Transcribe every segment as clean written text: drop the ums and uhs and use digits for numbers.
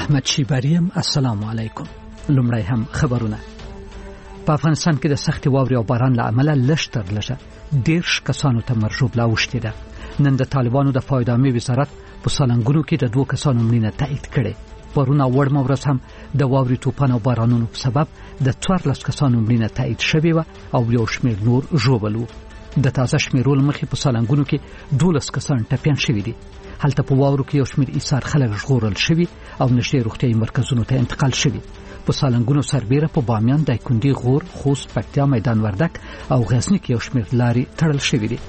احمد شیبریم. السلام علیکم. لومړی هم خبرونه. په افغانستان کې د سختي واورې او باران له امله لږ تر لږه 10 کسانو ته مرګ ژوبلا وشتې ده. نن د طالبانو د فایدامي وزارت په سالنګونو کې د 2 کسانو مړینه تایید کړې. پرون او وړمه ورځ هم د واورې طوفان او بارانونو په سبب د 14 کسانو مړینه تایید شوې و او یو شمېر نور ژوبل وو. د تازه شمیرول مخې په سالنګونو کې 12 کسان ټپيان شوي دي. هلته په واورو کې یو شمېر ایثار خلک ژغورل شوي او نږدې روغتیايي مرکزونو ته انتقال شوي. په سالنګونو سربیره په بامیان، دایکنډي، غور، خوست، پکتیا، میدان وردک او غزنی کې یو شمېر لارې تړل شوي دي.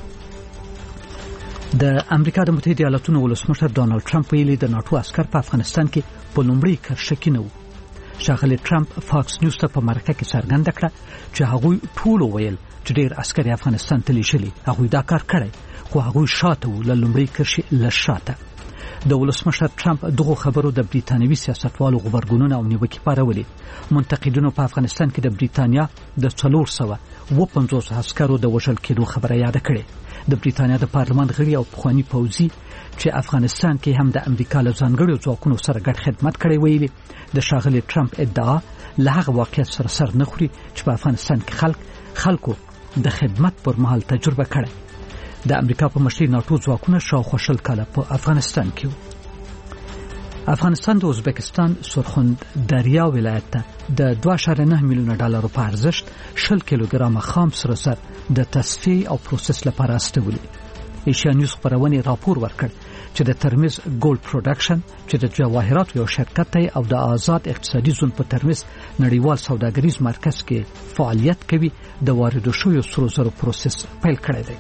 د امریکا د متحده ایالاتونو ولسمشر ډانلډ ټرمپ ویلي د ناتو عسکر په افغانستان کې په لومړي کرښه کې نه وو. ښاغلی ټرمپ فاکس نیوز ته په مرکه کې څرګنده کړه چې هغوی ټول ویل چې ډېر عسکر افغانستان ته لیږلي. هغوی دا کار کړی خو هغوی شاته وو، له لومړۍ کرښې لږ شاته. د ولسمشر ټرمپ دغه خبرو د بریتانوي سیاستوالو غبرګونونه او نیوکې پارولې. منتقدینو په افغانستان کې د بریتانیا د 450 عسکرو د وژل کېدو خبره یاد کړې. د بریتانیا د پارلمان غړي او پخوانی پوځي چې افغانستان کې هم د امریکا له ځانګړو ځواکونو سره ګډ خدمت کړی ویلي د ښاغلي ټرمپ ادعا له هغه واقعیت سره سر نه خوري چې په افغانستان کې خلکو د خدمت پر مهال تجربه کړې. د امریکا په مشرۍ ناتو ځواکونه شاوخوا 20 کاله په افغانستان کې وو. افغانستان د ازبکستان سرخوند دریا ولایت ته د 2.9 میلیونه ډالرو په ارزښت 20 کیلوګرامه خام سره سر د تصفیه او پروسس لپاره استولي. ایشیا نیوز خبرونه راپور ورکړ چې د ترمز ګولډ پروډکشن چې د جواهراتو یو شرکت دی او د آزاد اقتصادي زون په ترمز نړیوال سوداګریز مرکز کې فعالیت کوي د واردو شویو سرو زرو پروسس پیل کړی دی.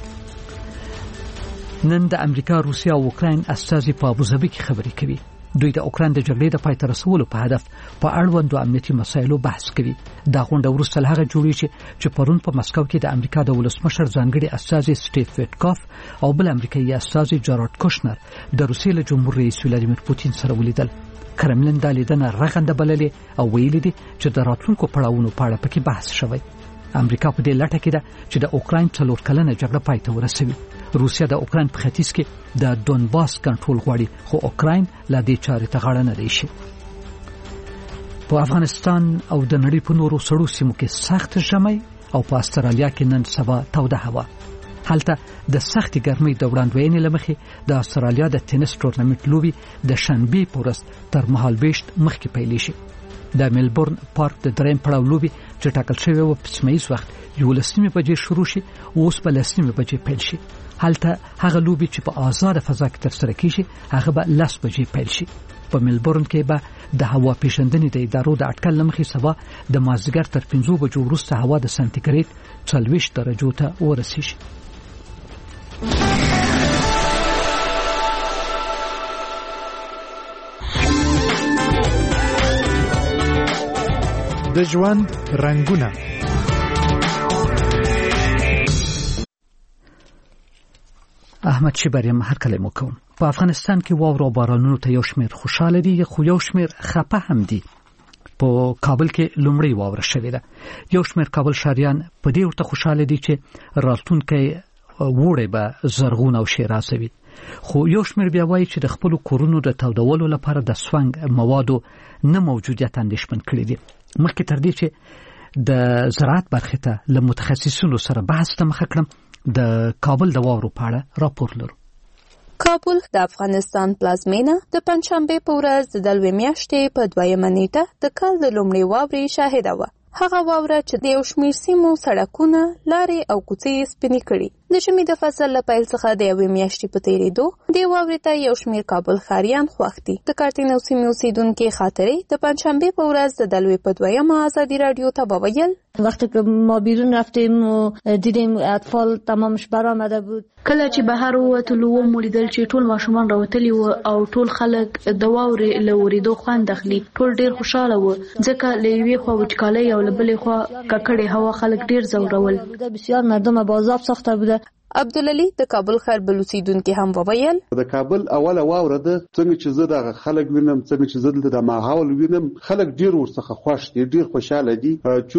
نن د امریکا، روسیا او اوکراین استازي په ابوظبي کې خبرې کوي. دوی د اوکراین د جګړې د پای ته رسولو په هدف په اړوندو امنیتي مسایلو بحث کوي. دا غونډه وروسته له هغه جوړیږي چې پرون په مسکو کې د امریکا د ولسمشر ځانګړي استازي سټیف ویټکاف او بل امریکایي استازي جارډ کوشنر د روسیې له جمهور رئیس ولادیمیر پوتین سره ولیدل. کرملین دا لیدنه رغنده بللې او ویلي دي چې د راتلونکو پړاوونو په اړه پکې بحث شوی. امریکا په دې لټه کې ده چې د اوکراین 4 کلنه جګړه پای ته ورسوي. روسیا د اوکراین په ختیځ کې د دونباس کنټرول غواړي خو اوکراین لا دې چارې ته غاړه نه دی شي. په افغانستان او د نړۍ په نورو سړو سیمو کې سخت ژمی او په استرالیا کې نن سبا توده هوا. هلته د سختي ګرمۍ د وړاندوینې لمخې د استرالیا د تینس ټورنمنت لوبي د شنبه په ورځ تر مهال بیشت مخکې پیل شي. د ملبورن پارک د دریم پړاو لوبي چې ټاکل شوی و په سیمایي وخت 11 بجې شروع شي او اوس په 10 بجې پیل شي. هلته هغه لوبي چې په آزاد فضا کې ترسره کیږي هغه به 10 بجې پیل شي. په ملبورن کې به د هوا پیژندنې د ادارو د اټکل لمخې سبا د مازدیګر تر 5 بجو وروسته هوا د سانتیګریډ 40 درجو ته ورسیږي. د ژوند رنگونه. احمد شیبریم هر کله مو کوم. په افغانستان کې واورو بارانونو ته یو شمېر خوشاله دي خو یو شمېر خپه هم دي. په کابل کې لومړی واوره شوې ده. یو شمېر کابل شهریان په دې ورته خوشاله دي چې راتلونکي وړي به زرغون او شیرازه وي. خو یو شمېر بیا وایي چې د خپل کورونو د تودولو لپاره د سونګ موادو نه موجودیت اندېښمن کړي دي. مخکې تر دې چې د زراعت برخې ته له متخصصینو سره بحث ته مخه کړم د کابل د واورو په اړه راپور لرو. کابل د افغانستان پلازمینه د پنځشنبه په ورځ د دلوي میاشتې په 2 نیټه د کال د لومړۍ واورې شاهده وه. هغه واوره چې د یو شمېر سیمو سړکونه، لارې او کوڅې سپینې کړي. د ژمي د فصل له پیل څخه د 1 میاشتې په تېرېدو دې واورې ته یو شمېر کابل ښاریان خوښ دي. د کارتینو سیمې اوسېدونکي خاطرې د پنجشنبه په ورځ د دلوي په 2 آزادی رادیو ته وویل وقتی که ما بیرون رفتیم و دیدیم اطفال تمامش برآمده بود. کله چې بهر ووتلو ولیدل چې ټول ماشومان راوتلي و او ټول خلک د واورې له اورېدو خوند اخلي. ټول ډېر خوشاله و ځکه له یوې خوا وچکالۍ او له بلې خوا ککړې هوا خلک ډېر ځورول. بسیار مردم با عذاب ساخته بوده. عبدالعلی د کابل ښار بل اوسیدونکي هم وویل د کابل اوله واوره ده څنګه چې زه دغه خلک وینم څنګه چې زه د ماحول وینم خلک ډیر ورڅخه خوښ دي ډیر خوشاله دي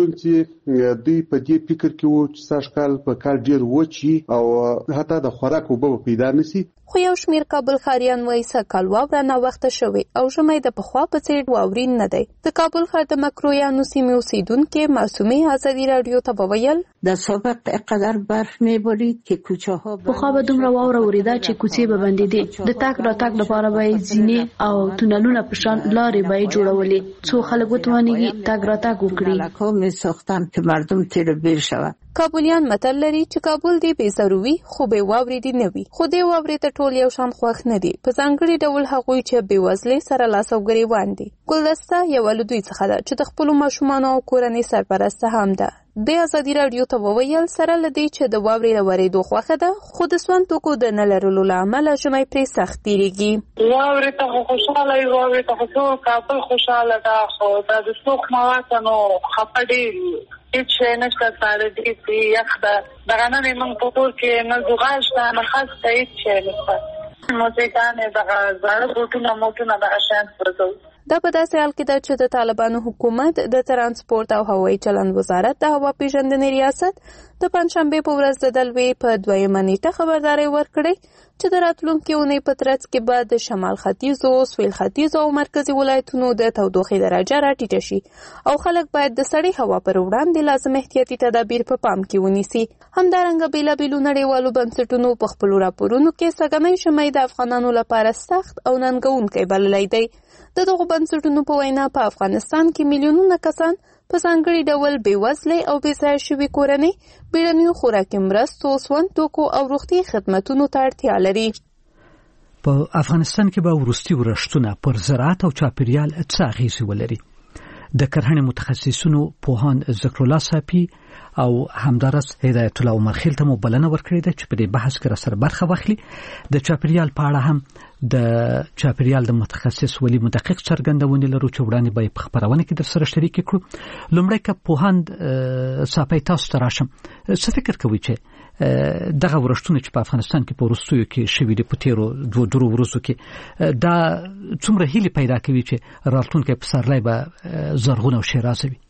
چونکه دوی په دې فکر کې وو چې سږ کال په کال ډیر وچی او حتی د خوراک اوبه پیدا نشي خو یو شمیر کابل ښاریان وایي سږکال واوره ناوخته شوې او ژمی د پخوا په څېر واورین نه دی. د کابل ښار د مکرویانو سیمې اوسیدونکي معصومې ازادي راډیو ته وویل در سابق اقدر برف میبارید که کوچه ها پخوا به دومره واوره وریده چې کوڅې به بندېدې د تګ راتګ لپاره به زینې او تونلونه په شان لارې به جوړولې څو خلک وتوانېږي تګ راتګ وکړي میساختن که مردم تیر بیر شود. کابلیان متل لري چې کابل دی بې ضروري خو بې واورې دی نه وي خو دې واورې ته ټول یو شان خوښ نه دي په ځانګړي ډول هغوی چې بې وزلۍ سره لاس او ګریوان دي. ګلدسته یوه له دوی څخه ده چې د خپلو ماشومانو او کورنۍ سرپرسته هم ده. د ازادي راډیو ته وویل سره له دې چې د واورې د ورېدو خوښه ده خو د سون توکو د نه لرلو له امله ژمی پرې سخت تېرېږي. واورې ته خو خوشحاله وي واورې ته خو ټول کابل خوشحاله ده خو دا د څوک مواته نو خفه ډېر هیڅ شی نشته ساره دې یخ ده دغه نه موږ په کور کې نه زغال شته نه خسته هیڅ شی نشته موسیقانې دغه زاړه بوټونه موټونه دغه شیان پرځو. دا په داسې حال کې ده چې د طالبانو حکومت د ترانسپورت او هوایي چلند وزارت د هوا پیژندنې ریاست د پنجشنبې په ورځ د دلوي په 2 نیټه خبرداري ورکړې چې د راتلونکي اونۍ په ترڅ کې به د شمال ختیځو، سویل ختیځو او مرکزي ولایتونو د تودوخې درجه راټیټه شي او خلک باید د سړې هوا پر وړاندې لازم احتیاطي تدابیر په پام کې ونیسي. همدارنګه بیلابیلو نړیوالو بنسټونو په خپلو راپورونو کې سږنی ژمی د افغانانو لپاره سخت او ننګونکی بللی دی. د دغو بنسټونو په وینا په افغانستان کې میلیونونه کسان په ځانګړي ډول بېوزلۍ او بېځایه شوي کورنۍ بیړنیو خوراکي مرستو، سون توکو او روغتي خدمتونو ته اړتیا لري. په افغانستان کې به وروستي ورښتونه پر زراعت او چاپیریال څه اغېزې ولري. د کرهڼې متخصصینو پوهاند ذکرالله صافي او همدارس هدایت الله عمر خیل ته بلنه ورکړې ده چې په دې بحث کې سره برخه واخلي. د چاپیریال په اړه هم د چاپیریال د متخصص ولی مدقق څرګندونې لرو چې وړاندې به په خبرونه کې در سره شریک کړو. لومړی که پوهاند صافي تاسو ته راشم څه فکر کوئ چې دغه ورښتونه چې په افغانستان کې په وروستیو کې شوي دي په تیرو 2 ورځو کې دا څومره هیلې پیدا کوي چې راتلونکی پسرلی به زرغون او شیرازه وي؟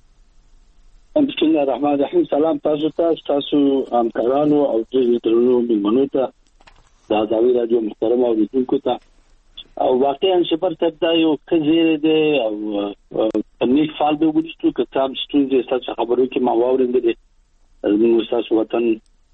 بسم الله الرحمن الرحیم. سلام تاسو همکارانو او درنو مېلمنو ته د ازادي راډیو محترم اوریدونکو ته او واقعا شپږ ته یو کزیره ده او نیک فال به وځو که تاسو ستونزې تاسو خبرو کې ما واورېندل نو تاسو وطن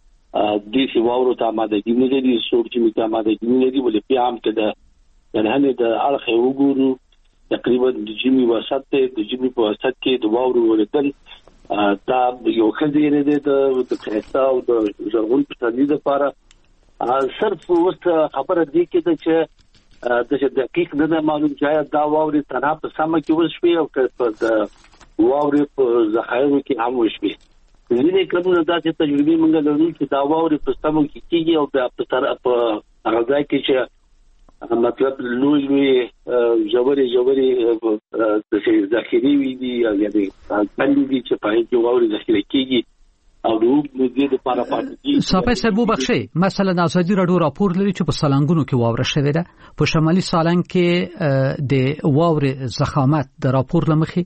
د سی واورو ته آمادګي نه لري څوک چې مته آمادګي نه لري ولې په عام کې د نه د اړخ وګورو تقریبا د جمی وسط د جمی په وسط کې د واورو ولدل دا یو کزیره ده د خسته او د زرغون پټالي لپاره صرف وست خبره دی کې چې د دقیق نه معلوم ځای دا واوري تنها په سم کې وشوي او د واوري په ذخایرو کې هم وشوي. ځینې کلونه داسې تجربې موږ لرو چې دا واوري په سم کې کېږي او په هغه ځای کې چې مطلب لوی جوړي د ذخیرې وي دي یا د باندې دي چې په هغه واوري ذخیره کېږي او د دې لپاره پاتې صافي سبو بخشي. مثلا ازادي راډیو راپور لري چې په سالنګونو کې واوره شوې ده. په شمالي سالنګ کې د واورې ضخامت د راپور لمخې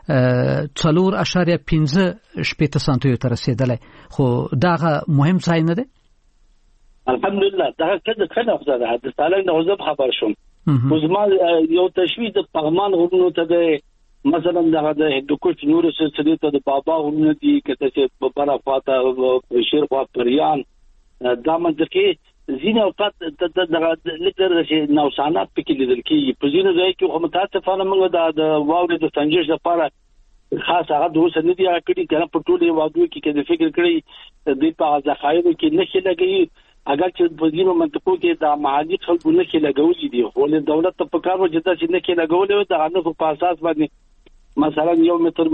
4.15 شپېته سانتي ته رسیدلی خو داغه مهم ځای نه دی. الحمدلله دا څنګه خبره ده د سالنګ د حزب خبر شوم وزما یو تشویق د پغمان غوونو ته ده مثلا د هندوکش نور سلسله ته د بابا غوونه دي کته چې په بره فاته شیرخوا پریان دا منځکه زینه اوقات د لیدر چې نوسانات پکې لیدل کیږي په زینه ځای کې هم متاسفانه موږ د واورې د سنجش لپاره خاص هغه د اوس نه دی کړی کنه په ټولې وادو کې د فکر کړی د په ځخایرو کې نشي لګي اگر چې په ځینو منطقو کې د محلي خلکو نشي لګولې دي خو له دولت په کار وجه چې نشي لګولې د غنو په اساس باندې مثلا یو متر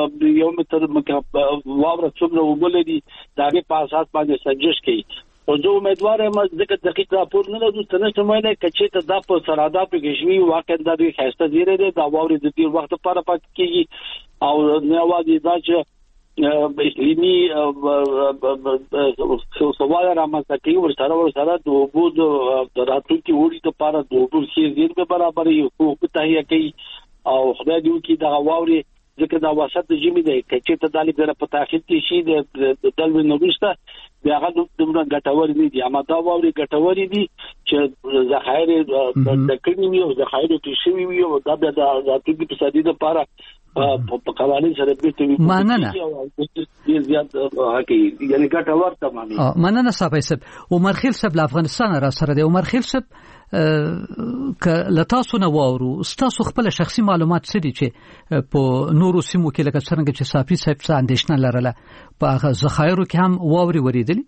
واوره څومره وبلدي دا په اساس باندې سنجش کوي او زه امیدوار یم چې دقیق راپور نه لرو څنګه چې مې نه کچې ته د په سرادا په کشمي واقع د دې خاصه زیره ده دا واورې د دې وخت لپاره پات کیږي او نه وادي دا چې اقلیمي سوال رامنځته کوي ورسره د اوبو د راتلونکي وړي لپاره د اوبو زیرمې برابرې او په تهیه کوي او خدای دې وکړي دا واوري ځکه دا وسط د ژمي دی چې ته د لګره په تاخیر کې شي د دلوي نوښته بیا هغه دومره ګټور نه دي اما دا واوري ګټور دي چې ذخایر د کړنی او ذخایر کې شي وي او دا د راتلونکي اقتصادي لپاره په قوانين سره بیرته وي مننه زیات هکې یعنی ګټور تمامي مننه صاحب عمر خیل صاحب افغانستان را سره دی عمر خیل صاحب ک لتاسو نو وورو ستاسو خپل شخصي معلومات څه دي چې په نورو سیمو کې لکه څنګه چې صافي صاحب څه اندېښنه لرله په ذخایرو کې هم ووري وریدلی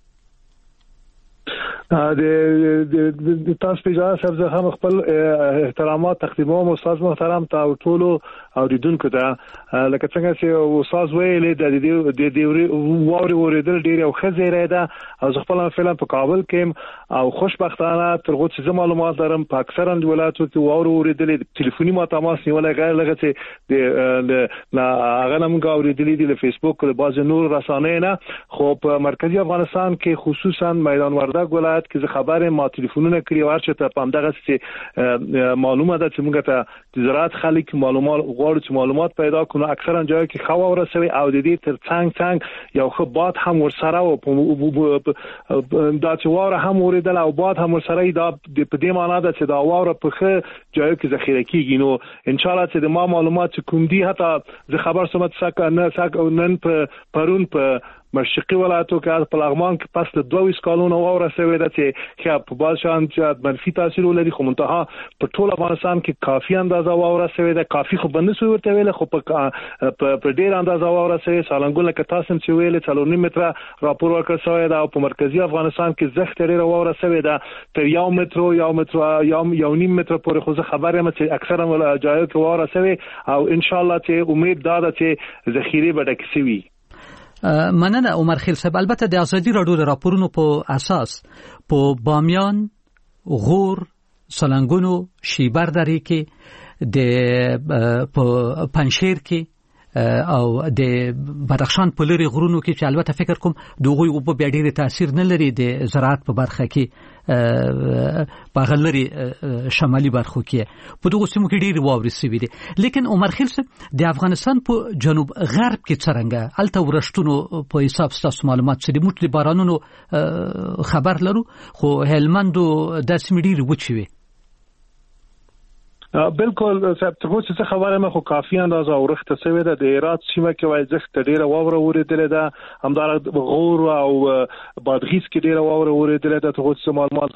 د تاسو په اجازه سره زه هم خپل احترامات تقدیموم استاد محترم ته ټول اوریدونکو ته لکه څنګه چې استاد ویلې د دې ووري وریدل ډیر او خزیره ده او خپل فعلا په کابل کې او خوشبختانه ترغه چې معلومات لرم په اکثرا ولایتونو کې ووري وریدل ټلیفوني ما تماس نیولای غیر لږه چې د هغه نوم غوړېدلې د فیسبوک له باز نور رسانې نه خو په مرکزی افغانستان کې خصوصا میدان وردګ ولایت کې خبره ما ټلیفونونه کړی ورچې ته پام دغه چې معلومه ده چې موږ ته زراعت خلک معلومات غواړي چې معلومات پیدا کړو اکثرا ځای کې خوا ورسوي او د دې تر څنګ یو خبات هم ورسره او دا چې واره هم وریدل او باد هم ورسره دا په دې معنی ده چې دا واره په ځای کې ذخیره کیږي نو ان شاء الله چې د ما معلومات کوم دي حتی زه خبر سمت نن پرون په مشرقي ولایتو کې په لغمان کې پس د 22 کالونو ورسوي ده چې په بازشان چې منفي تاثیر ولري خو منتها په ټول افغانستان کې کافي اندازه ورسوي ده کافي خو بنه سو ورته ویل خو په ډیر اندازه ورسوي سالنګول کې تاسو چې ویل 4 متر راپور ورکړی دا په مرکزی افغانستان کې زخت ډیر ورسوي ده تر 1 متر یو متر پورې خو خبره مې چې اکثرا ولایتو کې ورسوي او ان شاء الله چې امید ده چې ذخیره به ډکسوي مننه عمر خیل صاحب البته د ازادي راډیو د راپورونو په اساس په بامیان غور سلنګونو شیبر درې کې د پنشیر کې او د بدخشان په لری غرونو کې چې البته فکر کوم دوغوی او په ډېر تاثیر نه لري د زراعت په برخه کې په غلري شمالي برخو کې په دغه سیمو کې ډېر واوري سوي دي لیکن عمر خیل صاحب د افغانستان په جنوب غرب کې څنګه الته ورشتونو په حساب تاسو معلومات چې د موټ بارانونو خبر لرو خو هلمند د سیمې ډېر وچوي بالکل صاحب ته څه خبره مخه کافي اندازه اورخته سوي ده د هرات سیمه کې وای زخت ډیره واوره وریدل ده همدار غور او بادغیس کې ډیره واوره وریدل ده ته څه معلومات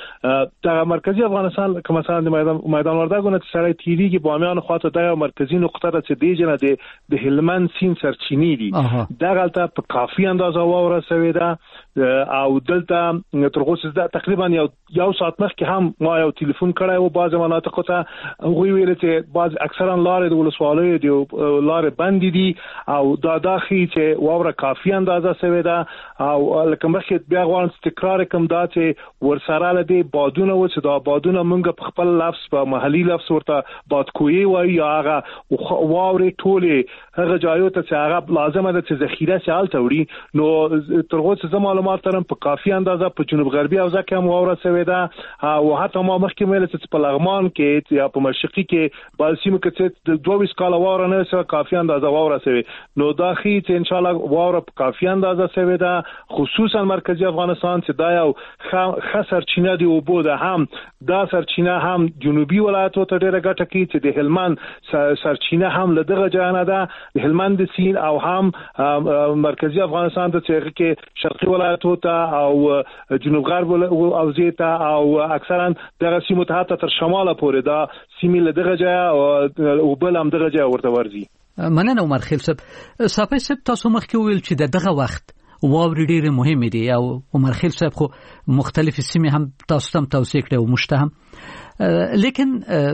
د مرکزی افغانستان کوم مثلا د میدان وردګونه سره تیریږي بامیان خواته د مرکزی نقطه چې دی جنا د هلمند سین سرچینی دي دا غلطه په کافي اندازه واوره سوي ده او دلته ترغوسه تقریبا یو ساعت مخکې هم ما یو ټلیفون کړی او باز مناطق ته غوي ویل چې باز اکثرا لارې د ولسوالۍ دی لارې بند دي او دا خي چې واوره کافي اندازه سوي ده او لکه مخکې بیا غواړم تکرار کوم دا چې ورسره لدی بادونه و چې دا بادونه مونږ په خپل لفظ په محلي لفظ ورته بادکوي وایي هغه واورې ټولې هغه ځایو ته چې هغه لازمه ده چې ذخیره شال توړي نو ترغه څه معلومات ترم په کافي اندازه په جنوب غربي او ځکه هم واوره سوي ده او حتی ما مخکې ویل چې په لغمان کې یا په مشرقي کې بالسیمو کې چې 22 کال واوره نه سره کافي اندازه واوره سوي نو دا خي چې ان شاء الله واوره په کافي اندازه سوي ده خصوصا مرکزی افغانستان چې دا یو خسرچینه دی او بو ده هم دا سرچینه هم جنوبي ولایتو ته ډیره ګټه کوي چې د هلمند سرچینه هم لدغه جانه ده د هلمند سین او هم مرکزی افغانستان ته چې کې شرقي ولایتو ته او جنوب غرب او زیته او اکثرا دغه سیمو ته تر شماله پورې دا سیمه لدغه جای او بل هم دغه جای ورته ورزي مننه عمر خیل صاحب تاسو مخکې ویل چې دغه وخت واوري ډېر مهم دي او عمر خیل صاحب خو مختلف سیمه هم تاسو ته توصیه کړو مشتهم لیکن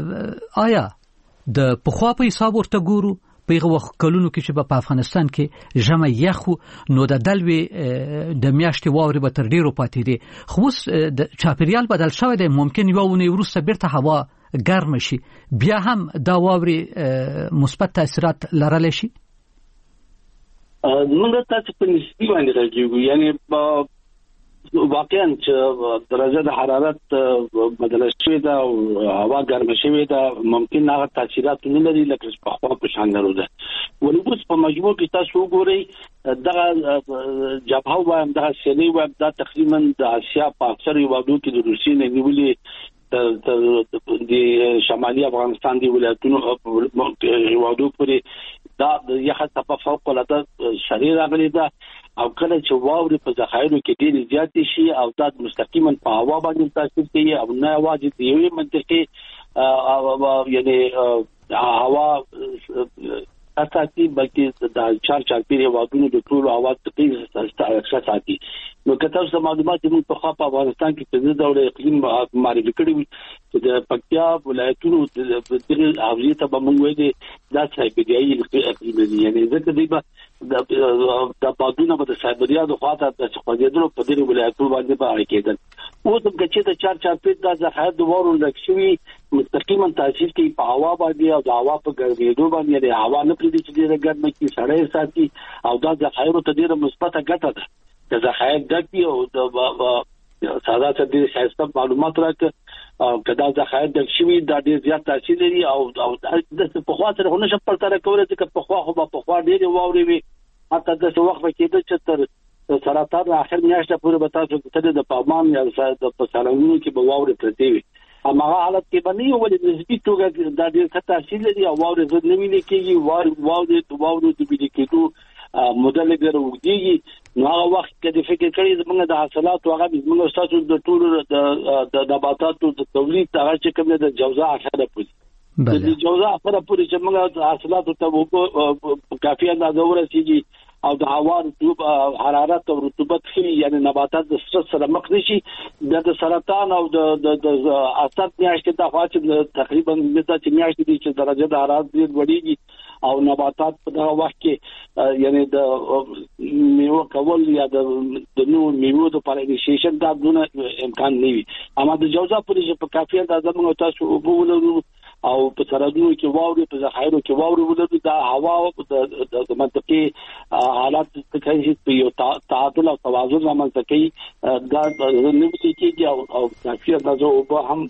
آیا د پخوا په حساب ورته ګورو په وخت کلونو کې چې په افغانستان کې جمع یخو نو د دلوي د میاشتې واوري به تر ډیرو پاتې دي خو د چاپیریال بدل شوی دی ممکن یو ونې ورسته بیرته هوا ګرم شي بیا هم دا واوري مثبت تاثیرات لرلی شي موږ تاسو په نسبي باندې راځو یعنی واقعا چې درجه د حرارت بدله شوې ده او هوا ګرمه شوې ده ممکن هغه تاثیرات نه لري لکه په خوا په شان درو ده ولې اوس په مجموع کې تاسو وګورئ دغه جبهه وایم دغه سیلي وایم دا تقریبا د اسیا په اکثر هیوادو کې د روسیې نه نیولې د شمالي افغانستان دی ولایتونو هیوادو پورې دا د یخه په فوق العاده شریر راغلي ده او کله چې واوري په ذخایرو کې ډېر زیات شي او دا مستقیما په هوا باندې تاثیر کوي او نه واجب دی یوه منطقه یعنی هوا اساسي بلکې د چار پیری وادونو د ټولو هوا تقریبا ساتي نو کته څه معلومات موږ په خاطر افغانستان کې په ډول اقلیم معرفي کړی چې د پکتیا ولایتونو د حوزې ته به موږ وایي دا سایبریایي اقلیم دی یعنی ځکه دی د بادونو په سایبریا د خواته د خوځېدلو په دې ولایتونو باندې به اړیکېدل او د کچې د چار پیری د ذخایر د وورو لکشوي مستقیما تاثیر کوي په هوا باندې او د هوا په ګرمېدو باندې د هوا نه پریږدي چې د ګرمۍ کې سړی ساتي او دا ذخایر ته ډېره مثبته ګټه ده د ذخایر دکی او د ساده تدریس شایسته معلومات راکړه کدا ذخایر د شوی د ډېر زیات تاثیر لري او د په خوا سره نه شپ پرتاره کوي چې په خوا خو په خوا ډېر واوري وي حتی د وخت کې د چتر سرطان اخر میاشته پورې به تاسو ته د پامان یا د پسالونو کې به واوري پرتی وي اما حالت کې باندې ولې نسبی توګه د ډېر تاثیر لري او واوري زړه نه ویل کېږي واوري د بيدې کېدو مودل ګرځي نو هغه وخت کې د فکر کړی زموږ د حاصلات او هغه زموږ تاسو د ټول د نباتاتو د تولید هغه چې کوم د جوزا اخره پوری د جوزا اخره پوری چې موږ حاصلات ته کافي اندازه ورسیږي او د هوا حرارت او رطوبت خي یعنی نباتات د سترس سره مخ نشي د سرطان او د اثر میاشتې د خاص تقریبا مته چې میاشتې دي چې درجه د حرارت ډېر وړيږي او نباتات په دغه وخت کې یعنی د میوه کول یا د نو میوه د پالینیشن دا دونه امکان نه وي اما د جوزا پرې په کافي اندازه موږ تاسو وبولو او په سرحدونو کې واوري په ذخایرو کې واوري ولري دا هوا د منطقي حالات تکایي په یو تعادل او توازن رامنځته کوي دا نوڅي کېږي او کافي اندازه او هم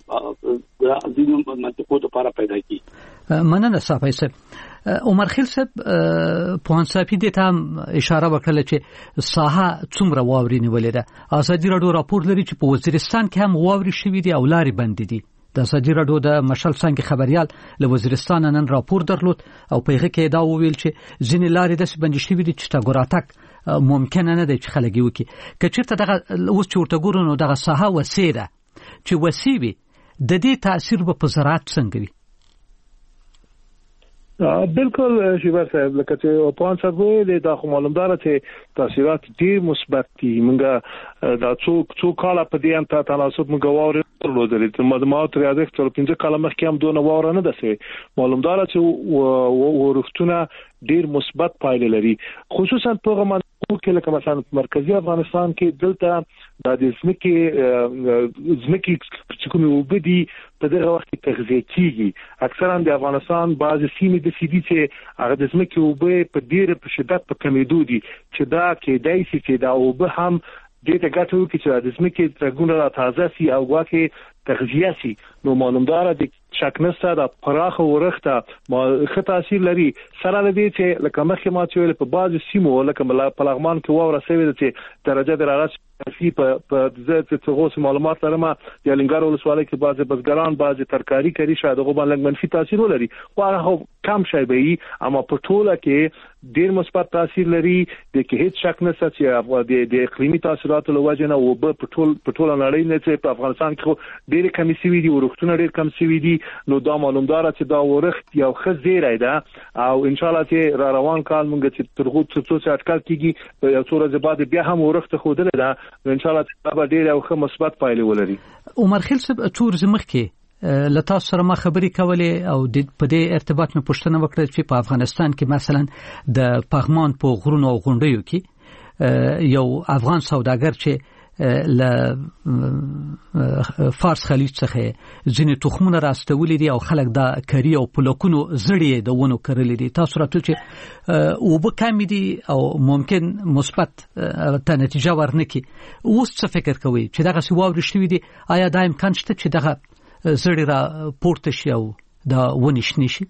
د دې منطقو لپاره پیدا کیږي مننه صاحب صاحب عمر خیل صاحب پوهنصافي د ته اشاره وکړه چې ساحه څومره واوري نیولې ده ازادي راډیو راپور لري چې په وزیرستان کې هم واوري شوې دي او لارې بندې دي د ازادي راډیو د مشال څنګه خبريال له وزیرستان نن راپور درلود او په هغه کې دا وویل چې ځینې لارې د بندې شوې دي چې تګوراتک ممکن نه دی چې خلک وکړي کچېرته دغه اوس چې ورته ګورو نو دغه ساحه وسیده چې وسیوي د دې تاثیر په زراعت څنګه وي بالکل شیبر صاحب لکه چې په انسانوي د معلومدار چې تاثیرات ډیر مثبت دي موږ دا څو کاله په دې انت تناسب موږ واره درلودل چې معلومات ریاضت تر 15 کاله مخکې هم دونه واره نه ده معلومدار چې ورښتونه ډیر مثبت پایله لري خصوصا په منطقو کې لکه مثلا مرکزی افغانستان کې دلته د ځمکې چې کومه وبدي په دغه وخت کې تغذیه کیږي اکثرا د افغانستان بعض سیمې د سیدي چې هغه د ځمکې وبې په ډیر په شدت په کمیدو دي چې دا کې دای شي چې دا وبې هم دې ته ګټو کې چې د ځمکې ترګونه تازه سي او واکه تغذیه سي نو معلومدار د شکنسته د پراخه ورخته ښه تاثیر لري سره د دې چې لکه مخکې ما چې په بعض سیمو لکه په لغمان کې وره سوي چې درجه د حرارت په ذات تغوس معلومات لرم د لنګار ولسوالۍ کې بعض بزګران بعض ترکاری کوي شاید هغه باندې منفي تاثیر ولري خو هغه کم شي به اما په ټوله کې ډیر مثبت تاثیر لري د کې هیڅ شک نشته چې د اقلیمي تاثیراتو له وجې نه او په ټوله نړۍ نه چې په افغانستان کې ډیر کم سوي دي ورښتونه ډیر کم سوي دي نو دا معلومدار چې دا ورښت یو خزیره ده او ان شاء الله چې را روان کال مونږ چې ترغو څه اټکل کیږي یو څو ورځې بعد بیا هم ورښت خوده ده نو ان شاء الله چې دا ډیر یو ښه مثبت پایله ولري عمر خیل صاحب څور زمخ کې لتا سره ما خبرې کولې او د په دې ارتباط مې پوښتنه وکړه چې په افغانستان کې مثلا د پغمان په غرونو او غونډیو کې یو افغان سوداګر چې ل فارس خلیج څخه ځینې تخمونه راستولې دي او خلک دا کری او پلوکونو زړې د ونو کړلې دي. تاسو راته چې او به کم دي او ممکن مثبت ته نتیجه ورنکي. اوس څه فکر کوي چې دغه سی واوري شوی دي؟ آیا دا امکان شته چې دغه زړې را پورته شي او دا ونې شنې شي؟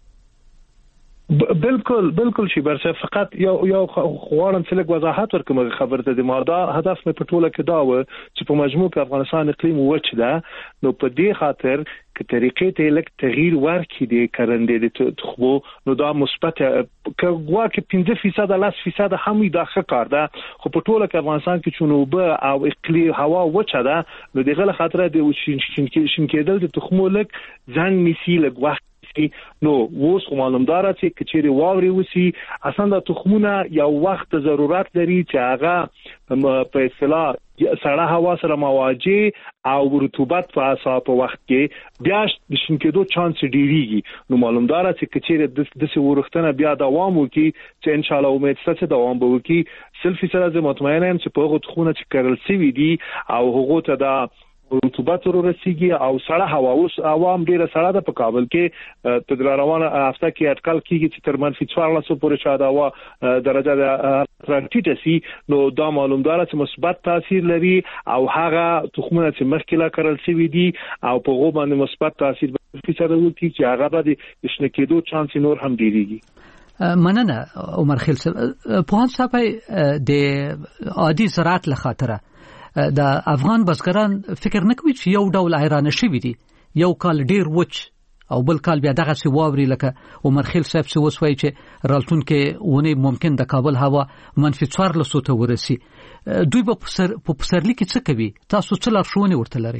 بالکل شي برسه. فقط یو خوارم چې لږ وضاحت ورکوم خبره ته. د ماده هدف مې په ټوله کې دا و چې په مجموع کې افغانستان اقلیم وچ ده، نو په دې خاطر که طریقې ته لږ تغییر ورکړي د کرندې د تخمو، نو دا مثبت که واکه 15% 10% هم دا ښه کار ده. خو په ټوله کې افغانستان کې چونوبه او اقلیم هوا وچه ده، نو دغه له خاطر د شین کېدل د تخمو لږ ځنګ نیسي، لږ وخت. نو اوس معلومدار چې کچېری واوري وسی اصلا د تخمونه یو وخت ضرورت لري چې هغه په اصطلاح سړه هوا سره مواجه او رطوبت په اساس په وخت کې بیا د شین کېدو چانس ډیریږي. نو معلومدار چې کچېری د څه ورختنه بیا دوام وکړي چې ان شاء الله امید څه دوام به وکړي. 100% مطمئن یم چې په هغه تخمونه چې کرل سوي دي او هغه ته دا رطوبت ورسیږي او سړه هوا اوس عوام ډیره سړه ده په کابل کې. تر روانه هفته کې اټکل کیږي چې تر -14 پورې شاده هوا درجه د ټیټه سي. نو دا معلومدار چې مثبت تاثیر لري او هغه تخمونه چې مخکې لا کرل شوی دي او په غو باندې مثبت تاثیر وکړي چې هغه به د شنه کېدو چانس نور هم ډیریږي. مننه عمر خیل صاحب. په هغه صاحب د عادي زراعت لخاطره د افغان بزګران فکر نه کوي چې یو ډول حیرانه شوی دي، یو کال ډیر وچ او بل کال بیا دغه سی واوري لکه عمر خیل صاحب څه وسوي چې رالتون کې ونه ممکن د کابل هوا -14 ته ورسي. دوی په پسرلی کې څه کوي؟ تاسو څه لارښوونې ورته لري؟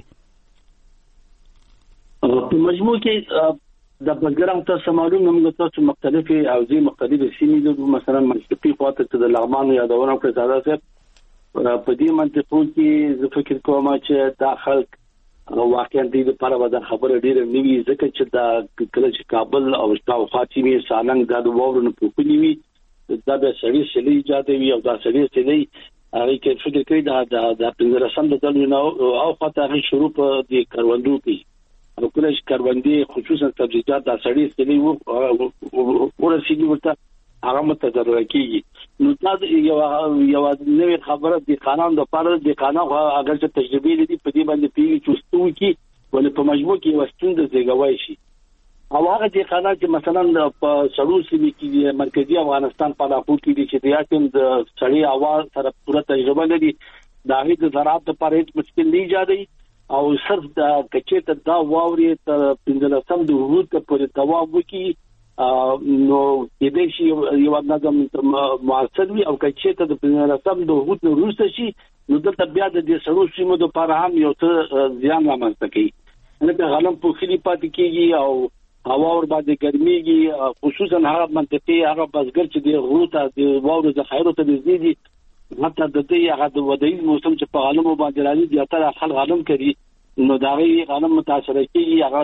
په مجموع کې د بزګرانو ته معلومه موږ تاسو مختلفه اوځي مختلفه سیمې د مثلا منطقي خواته د لغمان یادونه کړې ساده صاحب. په دې منطقو کې زه فکر کوم چې دا خلک واقعا دې لپاره ودا خبره ډیره نیوي، ځکه چې دا کله چې کابل او شاوخوا سیمې سالنګ د وورونو په کولی وي دا به سړي سړي ایجاد وي او دا سړي سړي هغه کې فکر کوي دا د 15 د دلونو او خاطر شروع په دې کاروندو کې او کله چې کاروندې خصوصا سبزیجات دا سړي سړي ورسېږي ورته هغه متضرر کیږي. نو دا یو نوې خبره د قانون د پاره د قانون اگر چې تجربه لري په دې باندې پیږي چې ستو کی ولې په مجموع کې وستون د زیږوي شي او هغه د قانون چې مثلا په سړو سیمې کې مرکزی افغانستان په لاپو کې دي چې د یاتم د سړی اواز سره پوره تجربه لري دا هیڅ زراعت د پاره هیڅ مشکل نه ایجادي او صرف د کچې ته دا واوري ته 15 د وروت پورې دوام وکړي نو دې شي یو نظم معاصر وي او کچې ته د 15 د وروت وروسته شي نو دلته بیا د دې سړو سیمو د لپاره هم یو څه ځان رامنځته کوي. لکه غنم په خلی پاتې کیږي او هوا ور باندې ګرميږي، خصوصا هغه منطقې هغه بزګر چې د غروته د واورو ذخایرو ته نږدې دي حتی د دې هغه د ودایي موسم چې په غنمو باندې راځي د اتر خلک غنم کوي نو دا غي غنم متاثر کیږي هغه